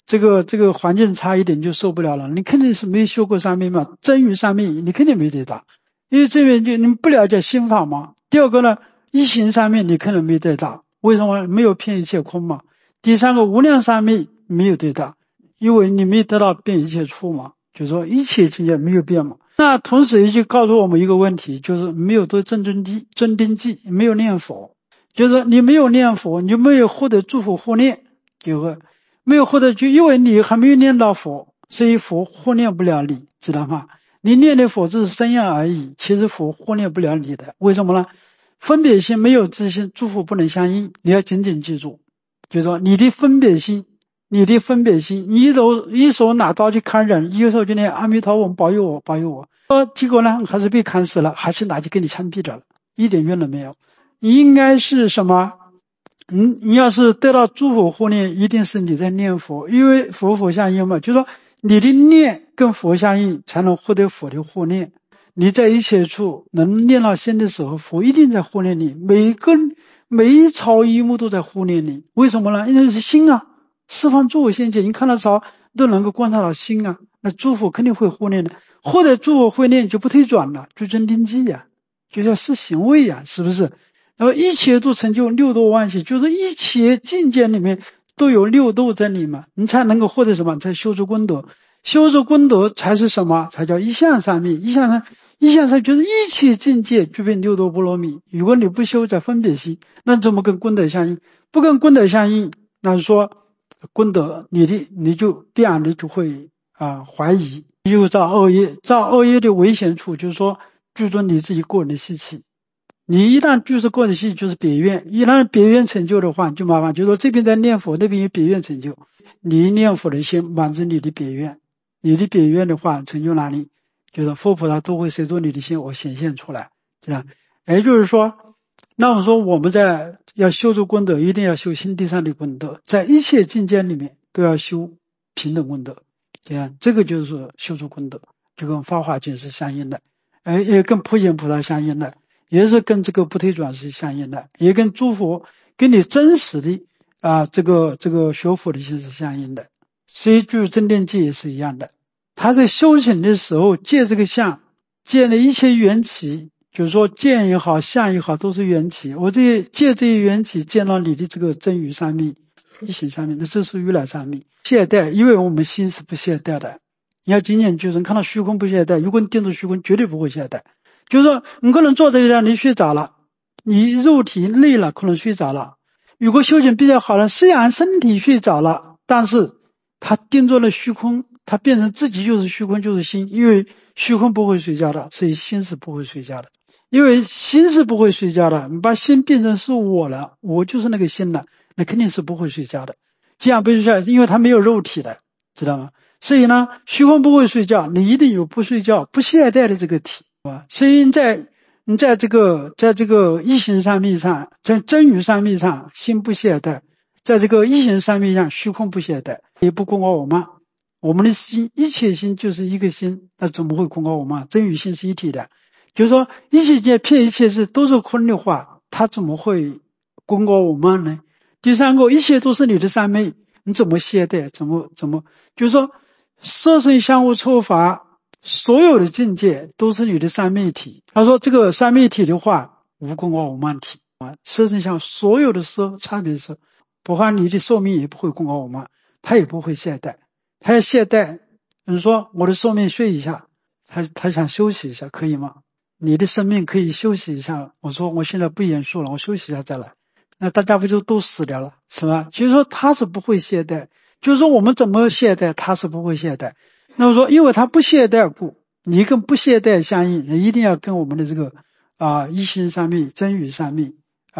这个环境差一点就受不了了，你肯定是没修过三昧嘛，真于三昧你肯定没得到，因为这边就你不了解心法嘛。第二个呢，一行三昧你可能没得到，为什么？没有遍一切空嘛。第三个无量三昧没有得到，因为你没得到遍一切处嘛，就是说一切境界没有变嘛。那同时也就告诉我们一个问题，就是没有得真尊定记，没有念佛，就是说你没有念佛，你就没有获得诸佛护念，就是没有获得，就因为你还没有念到佛，所以佛护念不了你，知道吗？你念的佛只是身样而已，其实佛护念不了你的。为什么呢？分别心没有自心，诸佛不能相应。你要紧紧记住，就是说你的分别心，你一手拿刀去砍人，一手就念阿弥陀佛保佑我保佑我，结果呢还是被砍死了，还是拿去给你枪毙了，一点用都没有。你应该是什么？你要是得到诸佛护念，一定是你在念佛，因为佛相应嘛，就是说你的念跟佛相应，才能获得佛的护念。你在一切处能念到心的时候，佛一定在护念你，每一草一木都在护念你。为什么呢？因为是心啊，十方诸佛现前，你看到草都能够观察到心啊，那诸佛肯定会护念的。获得诸佛护念就不退转了，就真定记呀，就叫是行位呀，是不是？然后一切都成就六度万行，就是一切境界里面都有六度在里面，你才能够获得什么？才修出功德。修出功德才是什么？才叫一向三昧。一向三就是一切境界具备六度波罗蜜。如果你不修在分别心，那怎么跟功德相应？不跟功德相应，那是说功德你就必然的就会怀疑，又造恶业。造恶业的危险处就是说注重你自己个人的习气。你一旦就是个人习气，就是别愿，一旦别愿成就的话就麻烦，就是说这边在念佛，那边有别愿成就，你念佛的心满足你的别愿，你的别愿的话成就哪里？就是佛菩萨都会随着你的心而显现出来，是吧？也就是说，那我说我们在要修出功德，一定要修心地上的功德，在一切境界里面都要修平等功德，这样这个就是修出功德，就跟法华经是相应的，也跟普贤菩萨相应的，也是跟这个不退转是相应的，也跟诸佛跟你真实的这个学佛的心是相应的。所以就是真定记也是一样的，他在修行的时候借这个相，借了一切缘起，就是说见也好相也好都是缘起，我借这些缘起见到你的这个真如三昧一行三昧，那这是如来三昧。懈怠，因为我们心是不懈怠的，你要紧紧记住，看到虚空不懈怠，如果你盯住虚空绝对不会懈怠。就是说你可能坐在这里你睡着了，你肉体累了可能睡着了，如果修行比较好了，虽然身体睡着了，但是他盯住了虚空，他变成自己就是虚空就是心，因为虚空不会睡觉的，所以心是不会睡觉的。因为心是不会睡觉的，你把心变成是我了，我就是那个心了，那肯定是不会睡觉的。这样不睡觉，因为他没有肉体的，知道吗？所以呢，虚空不会睡觉，你一定有不睡觉不懈怠的这个体，是吧？所以你在这个一行三昧上，在真如三昧上心不懈怠，在这个一行三昧上虚空不懈怠，也不空我慢。我们的心一切心就是一个心，那怎么会空我慢？真与心是一体的，就是说一切界骗一切事都是空的话，它怎么会空我慢呢？第三个，一切都是你的三昧，你怎么懈怠？怎么就是说色身相互错法，所有的境界都是你的三昧体。他说这个三昧体的话无空无慢体色身相所有的色差别色，不然你的寿命也不会空无慢，他也不会懈怠。他要懈怠，你说我的寿命睡一下，他想休息一下可以吗？你的生命可以休息一下，我说我现在不严肃了，我休息一下再来，那大家不就都死掉了是吧？就是说他是不会懈怠，就是说我们怎么懈怠，他是不会懈怠。那么说因为他不懈怠故，你跟不懈怠相应，你一定要跟我们的这个一行三昧真如三昧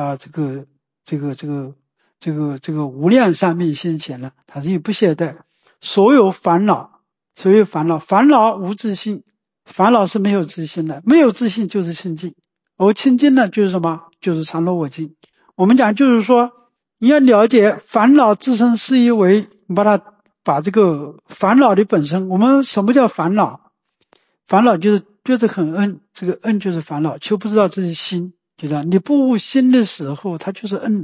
这个无量三昧现前了，他是不懈怠。所有烦恼无自性，烦恼是没有自性的，没有自性就是清净，而清净呢就是什么？就是常乐我净。我们讲就是说你要了解烦恼自身是一为，把这个烦恼的本身，我们什么叫烦恼？烦恼就是很恩，这个恩就是烦恼，就不知道这是心，就这样。你不悟心的时候它就是恩的，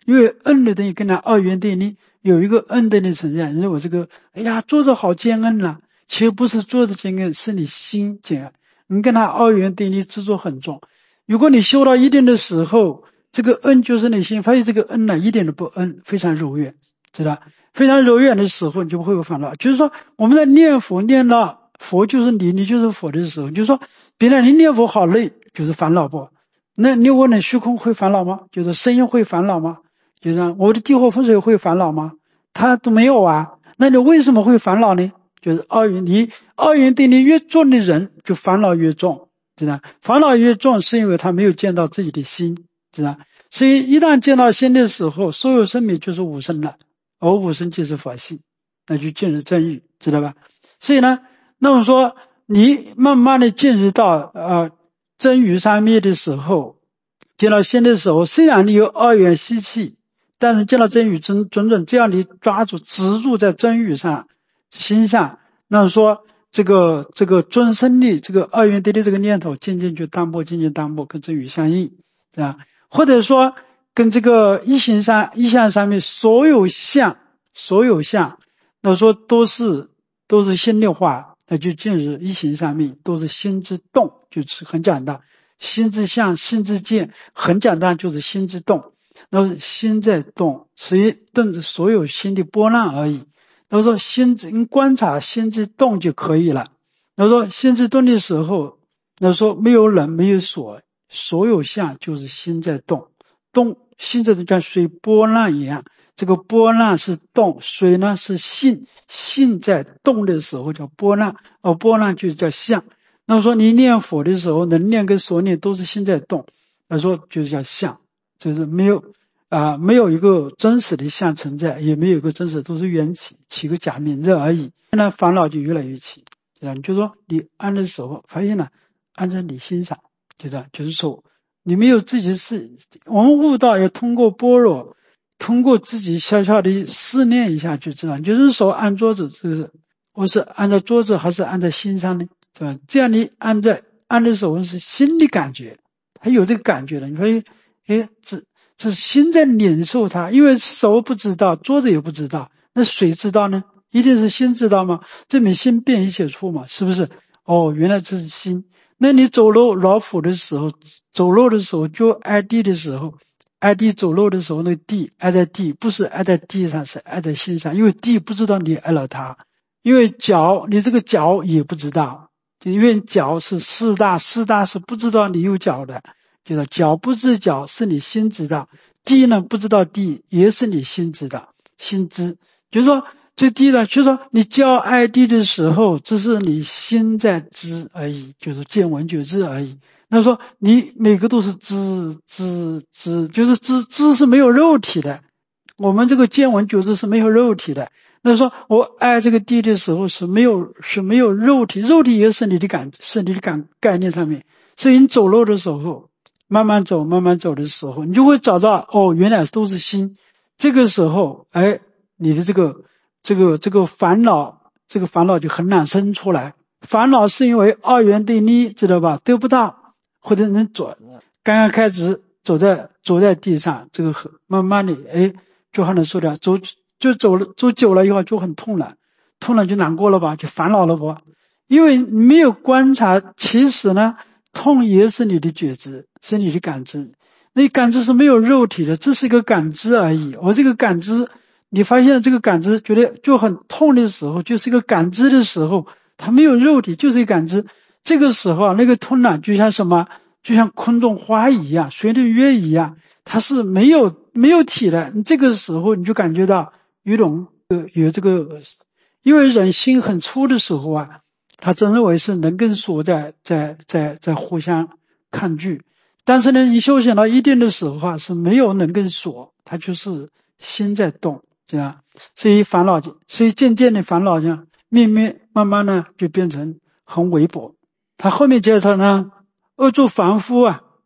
因为 n 的等于跟它二元定律有一个 n 的存在，认为这个哎呀坐着好坚硬啊，其实不是坐着坚硬，是你心坚硬。你跟它二元定律执着很重。如果你修到一定的时候，这个 n 就是你心，发现这个 n 呢一点都不 n， 非常柔软，知道？非常柔软的时候，你就不会有烦恼。就是说我们在念佛念到佛就是你就是佛的时候，就是说别人你念佛好累，就是烦恼不？那你问了虚空会烦恼吗？就是声音会烦恼吗？就是我的地火风水会烦恼吗？它都没有啊。那你为什么会烦恼呢？就是二元定律越重的人就烦恼越重，知道？烦恼越重是因为他没有见到自己的心，知道？所以一旦见到心的时候，所有生命就是无生了，而无生即是佛性，那就进入真语，知道吧？所以呢，那么说你慢慢的进入到真语上面的时候，见到心的时候，虽然你有二元习气，但是见到真语准这样你抓住执住在真语上心上，那么说这个尊生力这个二元对立这个念头渐渐就淡薄，跟真语相应，是吧？或者说跟这个一向上面所有相，那说都是心的话，那就进入一行上面都是心之动，就是很简单，心之相心之见，很简单，就是心之动。那心在动，所以瞪着所有心的波浪而已。那说心只观察心之动就可以了。那说心之动的时候，那说没有人没有所有相就是心在动，心在动像水波浪一样，这个波浪是动，水呢是性在动的时候叫波浪，波浪就叫相。那么说你念佛的时候，能念跟所念都是心在动，那说就是叫相，就是没有一个真实的相存在，也没有一个真实，都是缘起，起个假名字而已。那烦恼就越来越起，你就说你安的时候发现了安在你心上，就是说你没有自己我们悟道要通过般若，通过自己小小的思念一下就知道，就是手按桌子，这个我是按在桌子还是按在心上呢？是吧？这样你按的时候是心的感觉，还有这个感觉了，你发现这是心在领受它，因为手不知道，桌子也不知道，那谁知道呢？一定是心知道吗？证明心变一切处嘛，是不是？原来这是心。那你走路老虎的时候，走路的时候就挨地的时候，挨地走路的时候，那地挨在地，不是挨在地上，是挨在心上，因为地不知道你挨了它，因为脚，你这个脚也不知道，因为脚是四大是不知道你有脚的，就是脚不知脚是你心知道，地呢不知道地也是你心知道，心知，就是说这地呢，就是说你叫爱地的时候，这是你心在知而已，就是见闻觉知而已。那说你每个都是知，就是知是没有肉体的，我们这个见闻觉知是没有肉体的。那说我爱这个地的时候是没有肉体，肉体也是你的概念上面。所以你走路的时候，慢慢走的时候，你就会找到原来都是心。这个时候，你的这个烦恼，就很难生出来。烦恼是因为二元对立，知道吧？得不到，或者能刚刚开始走在地上，这个慢慢的，就还能受掉。走久了以后就很痛了就难过了吧，就烦恼了不？因为没有观察，其实呢，痛也是你的觉知，是你的感知。那感知是没有肉体的，这是一个感知而已。我这个感知，你发现这个感知觉得就很痛的时候，就是一个感知的时候，它没有肉体，就是一个感知。这个时候那个痛呢，就像什么？就像空中花一样，水里月一样，它是没有体的。你这个时候你就感觉到有这个，因为人心很粗的时候啊，他真认为是能跟所在互相抗拒。但是呢，你修行到一定的时候啊，是没有能跟所，它就是心在动，这样。所以渐渐的烦恼呢，慢慢呢就变成很微薄。他后面介绍呢，恶作凡夫，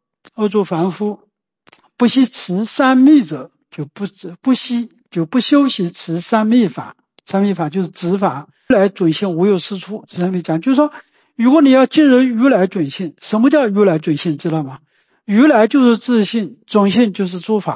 不惜持三密者，就不修习持三密法。三密法就是执法，如来准性无有是处。这上面讲，就是说，如果你要进入如来准性，什么叫如来准性？知道吗？如来就是自性，准性就是诸法。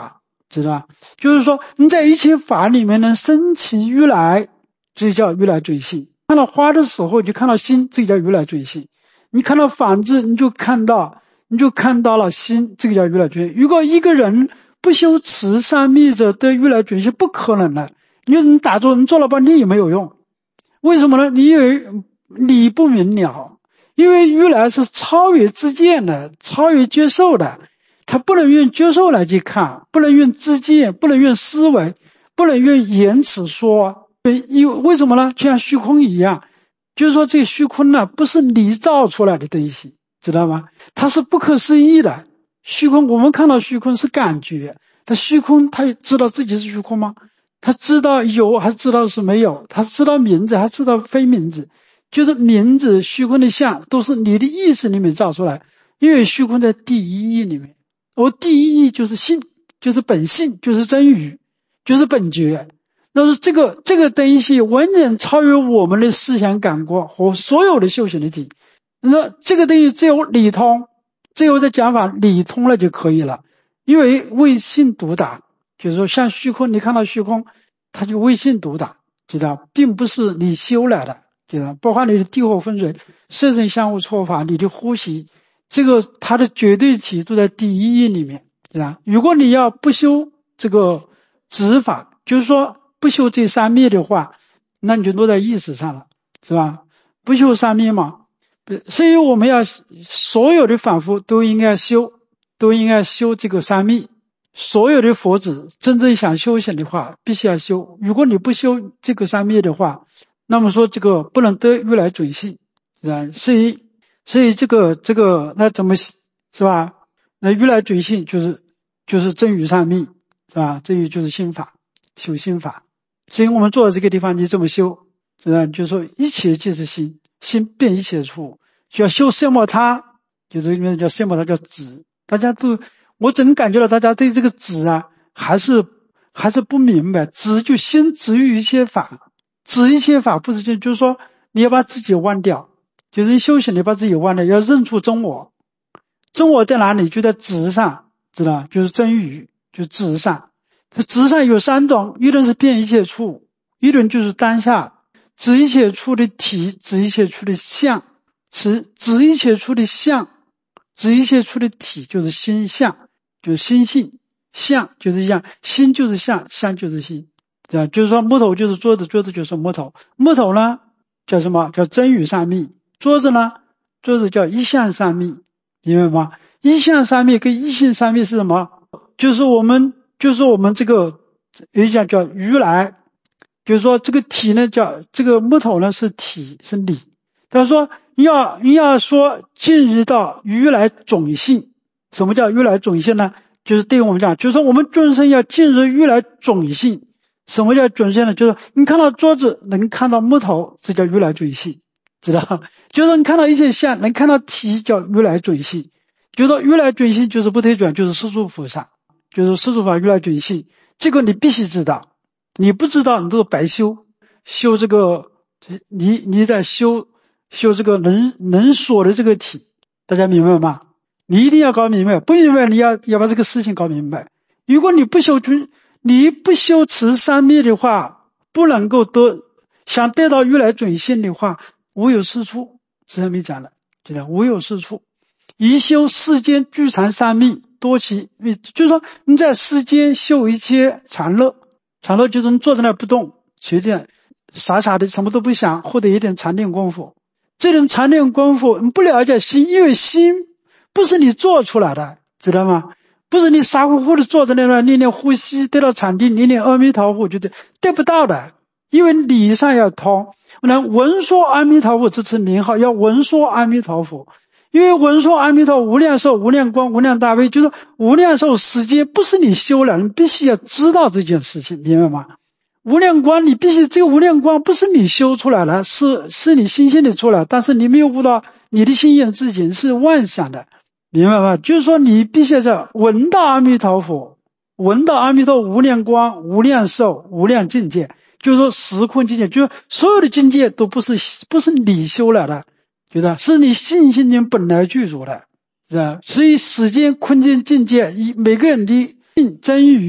知道吧？就是说你在一切法里面能升起如来，这叫如来准性。看到花的时候就看到心，这个叫如来准性。你看到房子你就看到了心，这个叫如来准性。如果一个人不修持三密者得如来准性，不可能的。你打坐你做了半天也没有用，为什么呢？你以为理不明了，因为如来是超越知见的，超越接受的，他不能用接受来去看，不能用知见，不能用思维，不能用言辞说。为什么呢？就像虚空一样，就是说这个虚空呢，不是你造出来的东西，知道吗？它是不可思议的。虚空，我们看到虚空是感觉，但虚空他知道自己是虚空吗？他知道有还是知道是没有？他知道名字还知道非名字？就是名字虚空的相都是你的意识里面造出来，因为虚空在第一义里面，而第一义就是性，就是本性，就是真语，就是本觉。那是这个东西完全超越我们的思想感官和所有的修行的体。那这个东西只有理通，最后的讲法理通了就可以了，因为为性独达。就是说像虚空，你看到虚空它就为性独达，知道并不是你修来的，知道包括你的地火风水色身相互错法，你的呼吸，这个它的绝对体都在第一义里面，知道如果你要不修这个执法，就是说不修这三灭的话，那你就落在意识上了，是吧？不修三灭嘛，所以我们要所有的凡夫都应该修这个三密。所有的佛子真正想修行的话，必须要修。如果你不修这个三灭的话，那么说这个不能得如来准性，是吧？所以这个那怎么是吧？那如来准性就是真如三密，是吧？这个就是心法，修心法。所以我们坐在这个地方，你这么修，是吧？就是说一切即是心，心遍一切处，就要修色莫他，就是里面叫色莫他叫止，大家都。我总感觉到大家对这个止啊，还是不明白。止就先止于一切法，止一切法不是就是说你要把自己忘掉，就是你修行你把自己忘掉，要认出真我。真我在哪里？就在止上，知道？就是真语，就止上。这止上有三种，一种是遍一切处，一种就是当下，止一切处的体，止一切处的相，止一切处的相。指一切处的体就是心相，就是心性，相就是相，心就是相，相就是心，对吧？就是说木头就是桌子，桌子就是木头，木头呢叫什么？叫真语三密。桌子呢，桌子叫一相三密，明白吗？一相三密跟一性三密是什么？就是我们这个有一讲叫如来，就是说这个体呢叫这个木头呢是体是理。他说你要说进入到如来种性，什么叫如来种性呢？就是对于我们讲，就是说我们众生要进入如来种性。什么叫种性呢？就是你看到桌子能看到木头，这叫如来种性，知道？就是你看到一切相能看到体，叫如来种性。就是说如来种性就是不退转，就是世俗菩萨，就是世俗法如来种性，这个你必须知道，你不知道你都是白修这个，你在修这个能所的这个体，大家明白吗？你一定要搞明白，不明白你要把这个事情搞明白。如果你不修持三灭的话，不能够想得到如来准性的话，无有是处，是这么讲的，知道？无有是处，宜修世间具常三密，多其就是说你在世间修一切常乐就是你坐在那不动，随便傻傻的什么都不想，获得一点禅定功夫。这种禅定功夫你不了解心，因为心不是你做出来的，知道吗？不是你傻乎乎的坐在那练练呼吸，得到禅定，练练阿弥陀佛，得不到的。因为理上要通，闻说阿弥陀佛这次名号要闻说阿弥陀佛，因为闻说阿弥陀无量寿、无量光、无量大悲，就是无量寿时间不是你修了，你必须要知道这件事情，明白吗？无量光你必须，这个无量光不是你修出来的，是你心性的出来，但是你没有悟到你的心眼自己是妄想的，明白吗？就是说你必须要闻到阿弥陀佛，闻到阿弥陀无量光、无量寿、无量境界，就是说时空境界，就是所有的境界都不是你修来的，觉得是你信心中本来具足的，是吧？所以时间、空间、境界，以每个人的真语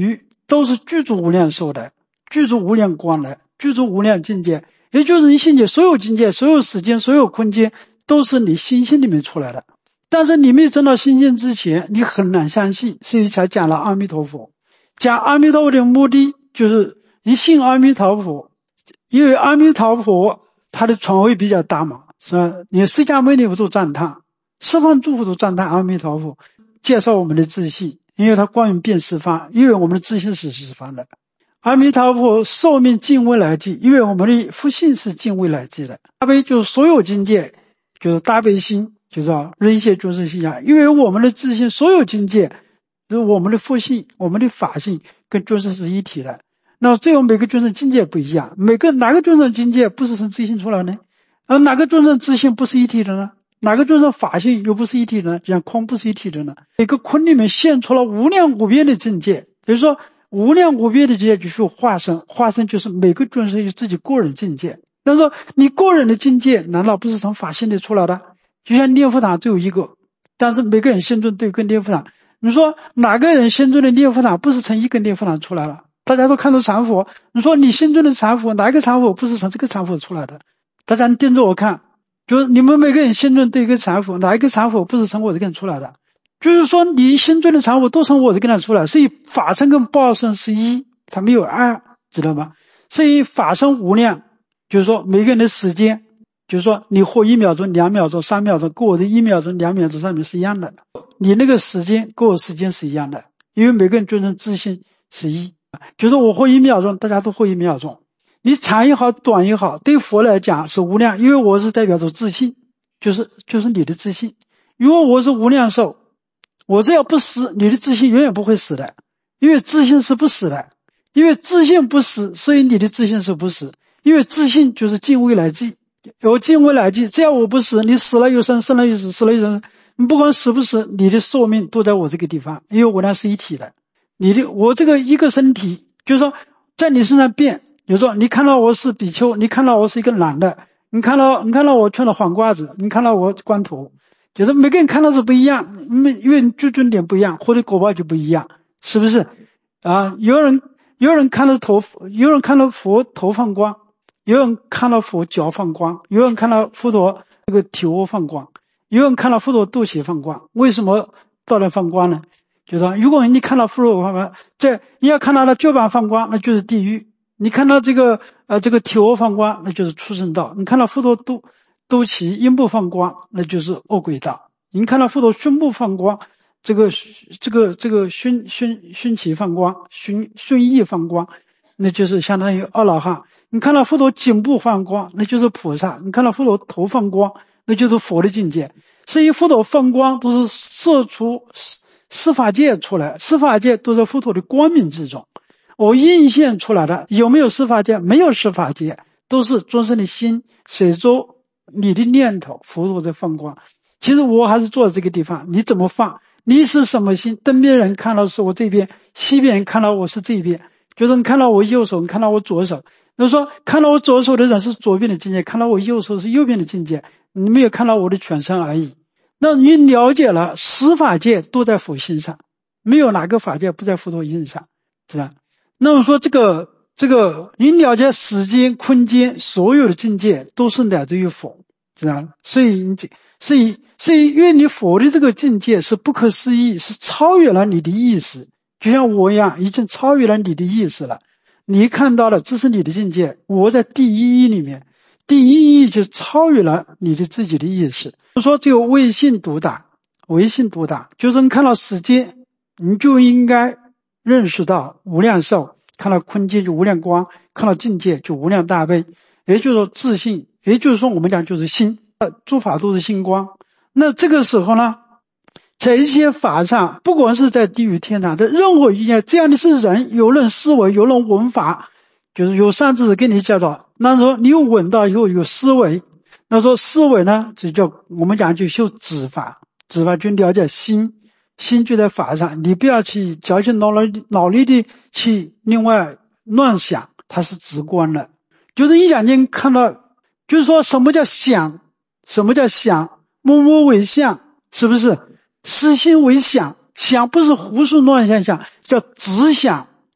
都是具足无量寿的，具足无量光的，具足无量境界。也就是你心界所有境界、所有时间、所有空间都是你心性里面出来的。但是你没证到心性之前，你很难相信，所以才讲了阿弥陀佛。讲阿弥陀佛的目的就是你信阿弥陀佛，因为阿弥陀佛他的权威比较大嘛，是吧？连释迦牟尼佛都赞叹，十方诸佛都赞叹阿弥陀佛，介绍我们的自信，因为他光明遍十方，因为我们的自信是十方的。阿弥陀佛寿命尽未来际，因为我们的福性是尽未来际的。大悲就是所有境界，就是大悲心，就是人些众生心想，因为我们的自信所有境界，就是我们的福性、我们的法性跟众生是一体的。那最后每个众生境界不一样，哪个众生境界不是从自信出来呢？哪个众生自信不是一体的呢？哪个众生法性又不是一体的呢？像空不是一体的呢？每个空里面现出了无量无边的境界，比如说无量无边的境界就是化身，化身就是每个众生有自己个人境界。但是说你个人的境界难道不是从法性里出来的？就像念佛堂只有一个，但是每个人心中都有个念佛堂。你说哪个人心中的念佛堂不是从一个念佛堂出来了？大家都看到禅佛，你说你心中的禅佛，哪一个禅佛不是从这个禅佛出来的？大家盯着我看，就是你们每个人心中都有一个禅佛，哪一个禅佛不是从我这个人出来的？就是说你心中的禅佛都从我这个人出来，所以法身跟报身是一，它没有二，知道吗？所以法身无量，就是说每个人的时间，就是说你活1秒钟、2秒钟、3秒钟，跟我的1秒钟、2秒钟、3秒是一样的，你那个时间跟我时间是一样的，因为每个人尊称自信是一，就是我活1秒钟，大家都活1秒钟，你长也好短也好，对佛来讲是无量，因为我是代表着自信，就是你的自信。如果我是无量寿，我只要不死，你的自信永远不会死的，因为自信是不死的，因为自信不死，所以你的自信是不死，因为自信就是尽未来际，有尽未来际，只要我不死，你死了又生，生了又死，死了又生，你不管死不死，你的寿命都在我这个地方，因为我俩是一体的。我这个一个身体，就是说在你身上变，比如说你看到我是比丘，你看到我是一个男的，你看到我穿了黄褂子，你看到我光头，就是每个人看到是不一样，因为注重点不一样，或者果报就不一样，是不是啊？有人看到有人看到佛头放光，有人看到佛脚放光，有人看到佛陀这个体窝放光，有人看到佛陀肚脐放光。为什么到底放光呢？就是说如果你看到佛陀放光，你要看到他脚板放光，那就是地狱；你看到这个体窝放光，那就是畜生道；你看到佛陀肚脐阴部放光，那就是恶鬼道；你看到佛陀胸部放光，这个熏气放光，熏意放光，那就是相当于阿罗汉；你看到佛陀颈部放光，那就是菩萨；你看到佛陀头放光，那就是佛的境界。所以佛陀放光都是射出十法界出来，十法界都在佛陀的光明之中。我映现出来的有没有十法界？没有十法界，都是众生的心随着你的念头，佛陀在放光。其实我还是坐在这个地方，你怎么放？你是什么心？东边人看到是我这边，西边人看到我是这边，就是你看到我右手，你看到我左手。就是说看到我左手的人是左边的境界，看到我右手是右边的境界，你没有看到我的全身而已。那你了解了十法界都在佛心上，没有哪个法界不在佛陀心上，是吧？那么说这个你了解时间空间所有的境界都是乃至于佛，是吧？所以因为你佛的这个境界是不可思议，是超越了你的意识，就像我一样，已经超越了你的意识了。你看到了这是你的境界，我在第一义里面，第一义就超越了你的自己的意识。说这个唯心独大，就是你看到时间，你就应该认识到无量寿，看到空间就无量光，看到境界就无量大悲，也就是说自信，也就是说我们讲就是心，诸法都是心光。那这个时候呢，在一些法上，不管是在地狱天堂，在任何一件，这样的是人，有人思维，有人闻法，就是有善知识给你教导。那时候你有闻到以后有思维，那说思维呢，就叫我们讲就修止法，止法就了解心就在法上，你不要去绞尽脑力的去另外乱想，它是直观的。就是一讲经看到，就是说什么叫想，默默为相，是不是？实心为想，想不是胡思乱想，叫直想，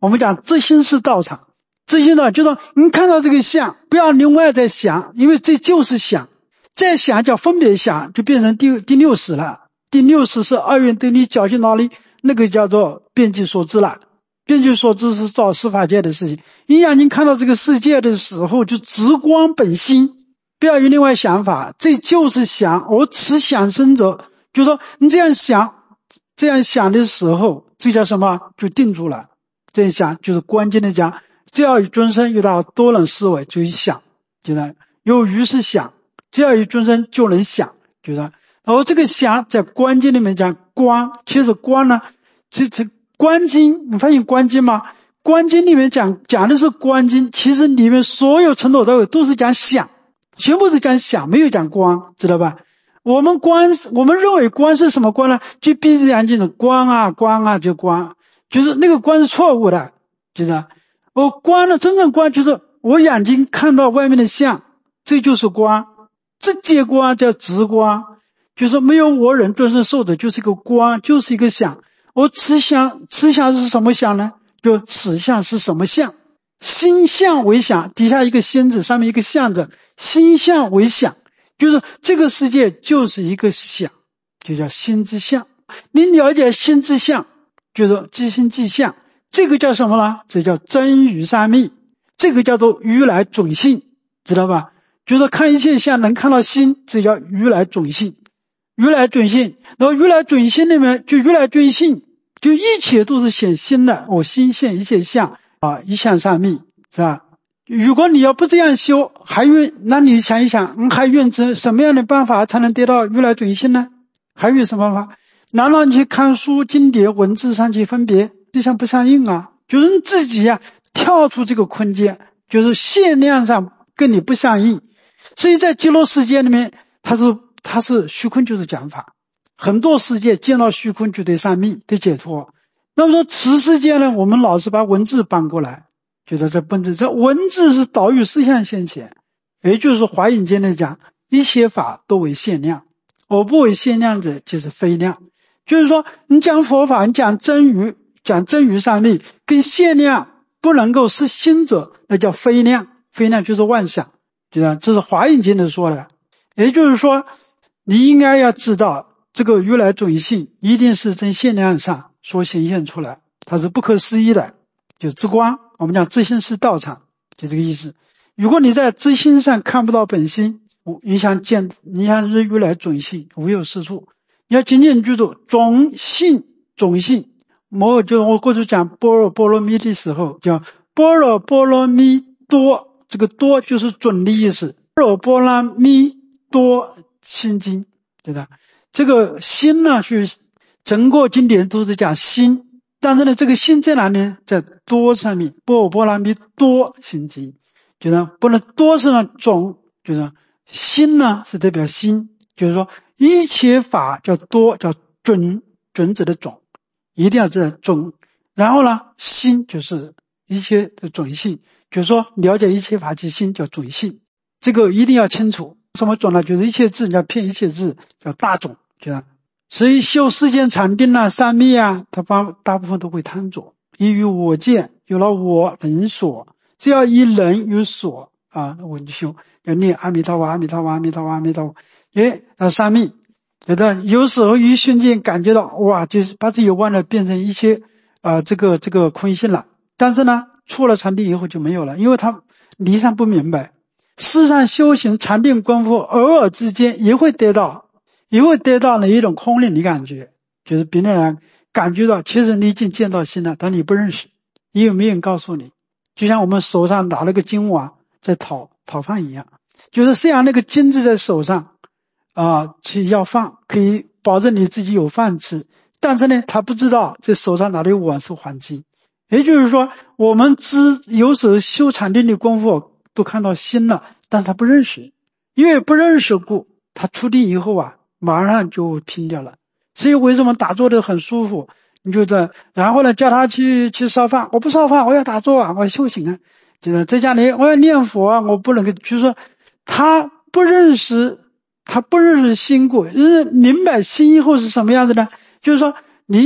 我们讲自心是道场。自心道就是说你看到这个相，不要另外再想，因为这就是想。再想叫分别想，就变成第六识了。第六识是二元对立侥幸脑力，那个叫做遍计所知了。遍计所知是造十法界的事情。你眼睛看到这个世界的时候，就直观本心，不要有另外想法，这就是想。我此想生者，就是说你这样想的时候，这叫什么？就定住了。这样想就是关键的讲，只要有众生有到多能思维，就想，就是有余是想，只要有众生就能想，就是然后这个想在观经里面讲观，其实观呢，这观经，你发现观经吗？观经里面讲的是观经，其实里面所有从头到尾都是讲想，全部是讲想，没有讲观，知道吧？我们认为观是什么观呢？就闭着眼睛的观啊就观，就是那个观是错误的，就是我观了，真正观就是我眼睛看到外面的相，这就是观。这界观叫直观，就是没有我人众生寿者，就是一个观，就是一个想。我此想是什么想呢？就此相是什么相？心相为想，底下一个心字，上面一个相字，心相为想，就是这个世界就是一个想，就叫心之相。你了解心之相，就是即心即相，这个叫什么呢？这叫真如三密，这个叫做如来准性，知道吧？就是看一切相能看到心，这叫如来准性。如来准性，然后如来准性里面就如来准性，就一切都是显心的，我心现一切相啊，一相三密，是吧？如果你要不这样修，那你想一想，还用什么样的办法才能得到如来准性呢？还有什么办法？难道你去看书经典文字上去分别，这相不相应啊？就是你自己跳出这个空间，就是限量上跟你不相应。所以在极乐世界里面，它是虚空就是讲法，很多世界见到虚空就得三密得解脱。那么说此世界呢，我们老是把文字搬过来，觉得这本质，这文字是导于实相现前，也就是华严经里讲，一切法都为限量，我不为限量者就是非量。就是说你讲佛法，你讲真如三密，跟限量不能够是心者，那叫非量，非量就是妄想，这是华严经里说的。也就是说你应该要知道，这个如来准性一定是在限量上所显现出来，它是不可思议的，就自观。我们讲自心是道场，就这个意思。如果你在自心上看不到本心，你想如来准性无有是处。你要紧紧记住种性，就是我过去讲般若波罗蜜的时候叫般若波罗蜜多，这个多就是准的意思。般若波罗蜜多心经，对吧？这个心呢是整个经典都是讲心，但是呢这个心在哪里？在多上面，般若波罗蜜多心经，就是不能多是种，就是心呢是代表心，就是说一切法叫多，叫准者的种，一定要知道种。然后呢心就是一切的准性，就是说了解一切法即心叫准性，这个一定要清楚。什么种呢？就是一切智，叫骗一切智，叫大种，对吧？所以修世间禅定三密它大部分都会贪着，依于我见，有了我人所，只要一人有所我就修，要念阿弥陀佛，阿弥陀佛，阿弥陀佛，阿弥陀佛。三密，有时候一瞬间感觉到哇，就是把自己忘了，变成一些这个空性了。但是呢，出了禅定以后就没有了，因为他理上不明白。事实上修行禅定功夫偶尔之间也会得到那一种空灵的感觉，就是别人感觉到其实你已经见到心了，但你不认识，也有没有人告诉你，就像我们手上拿了个金碗在讨饭一样，就是虽然那个金子在手上去要饭，可以保证你自己有饭吃，但是呢他不知道这手上拿的碗是黄金。也就是说我们有时候修禅定的功夫都看到心了，但是他不认识，因为不认识故他出定以后马上就拼掉了。所以为什么打坐的很舒服，你就然后呢叫他去烧饭，我不烧饭，我要打坐我要修行就是在家里我要念佛我不能就是说他不认识心故，就是明白心以后是什么样子呢？就是说你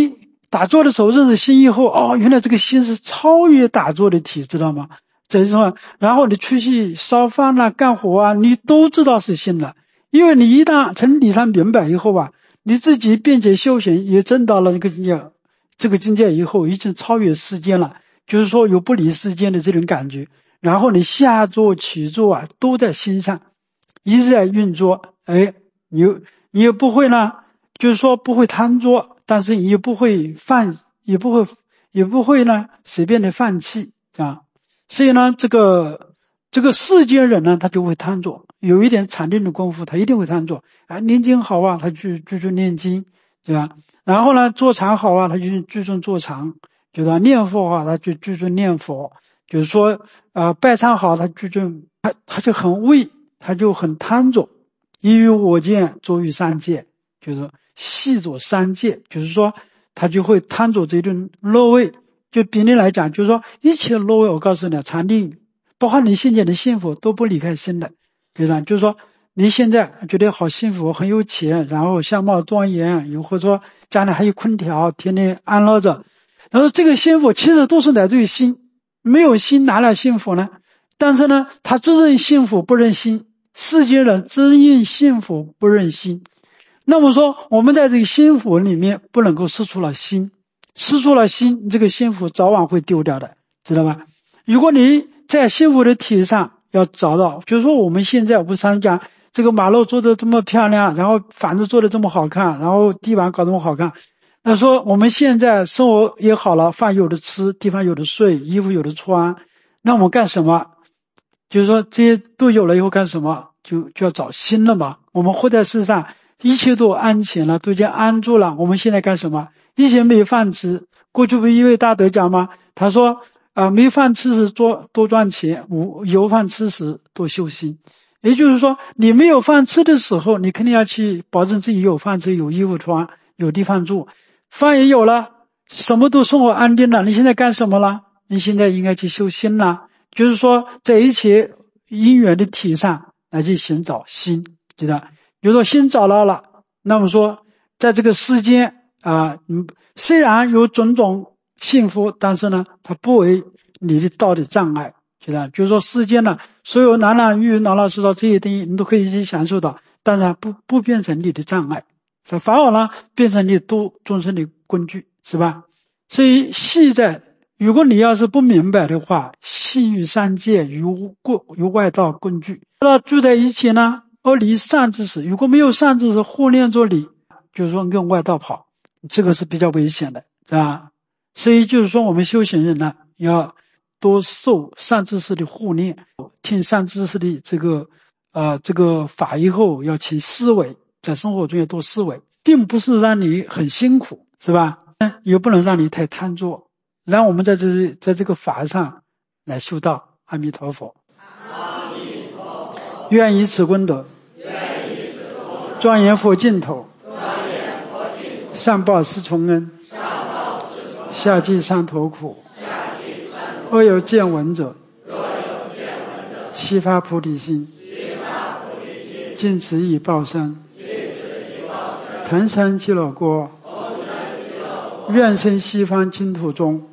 打坐的时候认识心以后，原来这个心是超越打坐的体，知道吗？这种，然后你出去烧饭啊、干活啊，你都知道是心了。因为你一旦从理上明白以后你自己便捷修行也证到了那个境界，这个境界以后已经超越世间了，就是说有不离世间的这种感觉。然后你下坐起坐都在心上一直在运作，你也不会呢，就是说不会贪着，但是也不会也不会呢随便的放弃啊。所以呢，这个世间人呢，他就会贪着，有一点禅定的功夫，他一定会贪着。念经好他去注重念经，对吧？然后呢，坐禅好他就注重坐禅，就是念佛他就注重念佛，就是说拜忏好，他注重他就很畏，他就很贪着。依于我见，着于三界，就是细着三界，就是说他就会贪着这种乐味。就比例来讲，就是说一切乐味，我告诉你，禅定包括你现在的幸福都不离开心的，对吧？就是说你现在觉得好幸福，很有钱，然后相貌庄严，又或者说家里还有空调，天天安乐着，然后这个幸福其实都是来自于心，没有心哪来幸福呢？但是呢，他只认幸福不认心，世间人只认幸福不认心。那么说我们在这个幸福里面不能够失出了心，失出了心，这个幸福早晚会丢掉的，知道吧？如果你在幸福的体上要找到，就是说我们现在不常讲这个马路做的这么漂亮，然后房子做的这么好看，然后地板搞这么好看，那说我们现在生活也好了，饭有的吃，地方有的睡，衣服有的穿，那我们干什么？就是说这些都有了以后干什么？就要找心了嘛。我们活在世上，一切都安全了，都已经安住了，我们现在干什么？以前没饭吃，过去不一位大德讲吗？他说没饭吃时多赚钱，有饭吃时多修心。也就是说你没有饭吃的时候，你肯定要去保证自己有饭吃，有衣服穿，有地方住，饭也有了，什么都生活安定了，你现在干什么了？你现在应该去修心了，就是说在一切因缘的体上来去寻找心，知道？比如说心找到了，那么说在这个世间虽然有种种幸福，但是呢它不为你的道的障碍，知道？就是说世间呢所有男男女女老老实实这些东西你都可以去享受到，但是不变成你的障碍，反而呢变成你度众生的工具，是吧？所以系在如果你要是不明白的话，系于三界与外道工具，那住在一起呢，而离善知识，如果没有善知识护念着你，就是说跟外道跑，这个是比较危险的，是吧？所以就是说我们修行人呢，要多受善知识的护念，听善知识的这个法以后，要勤思维，在生活中要多思维，并不是让你很辛苦，是吧？也不能让你太贪着，让我们在这个法上来修道。阿弥陀佛。 阿弥陀佛。 愿以此功德，庄严佛净土，上报四重恩，下济三途苦。若有见闻者，悉发菩提心，尽此以报身，腾生极乐国，愿生西方净土中，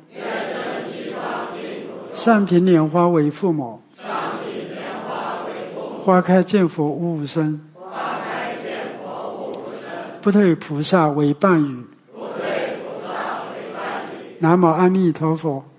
上品莲花为父母，花开见佛无无生，不退菩萨为伴侣。南无阿弥陀佛。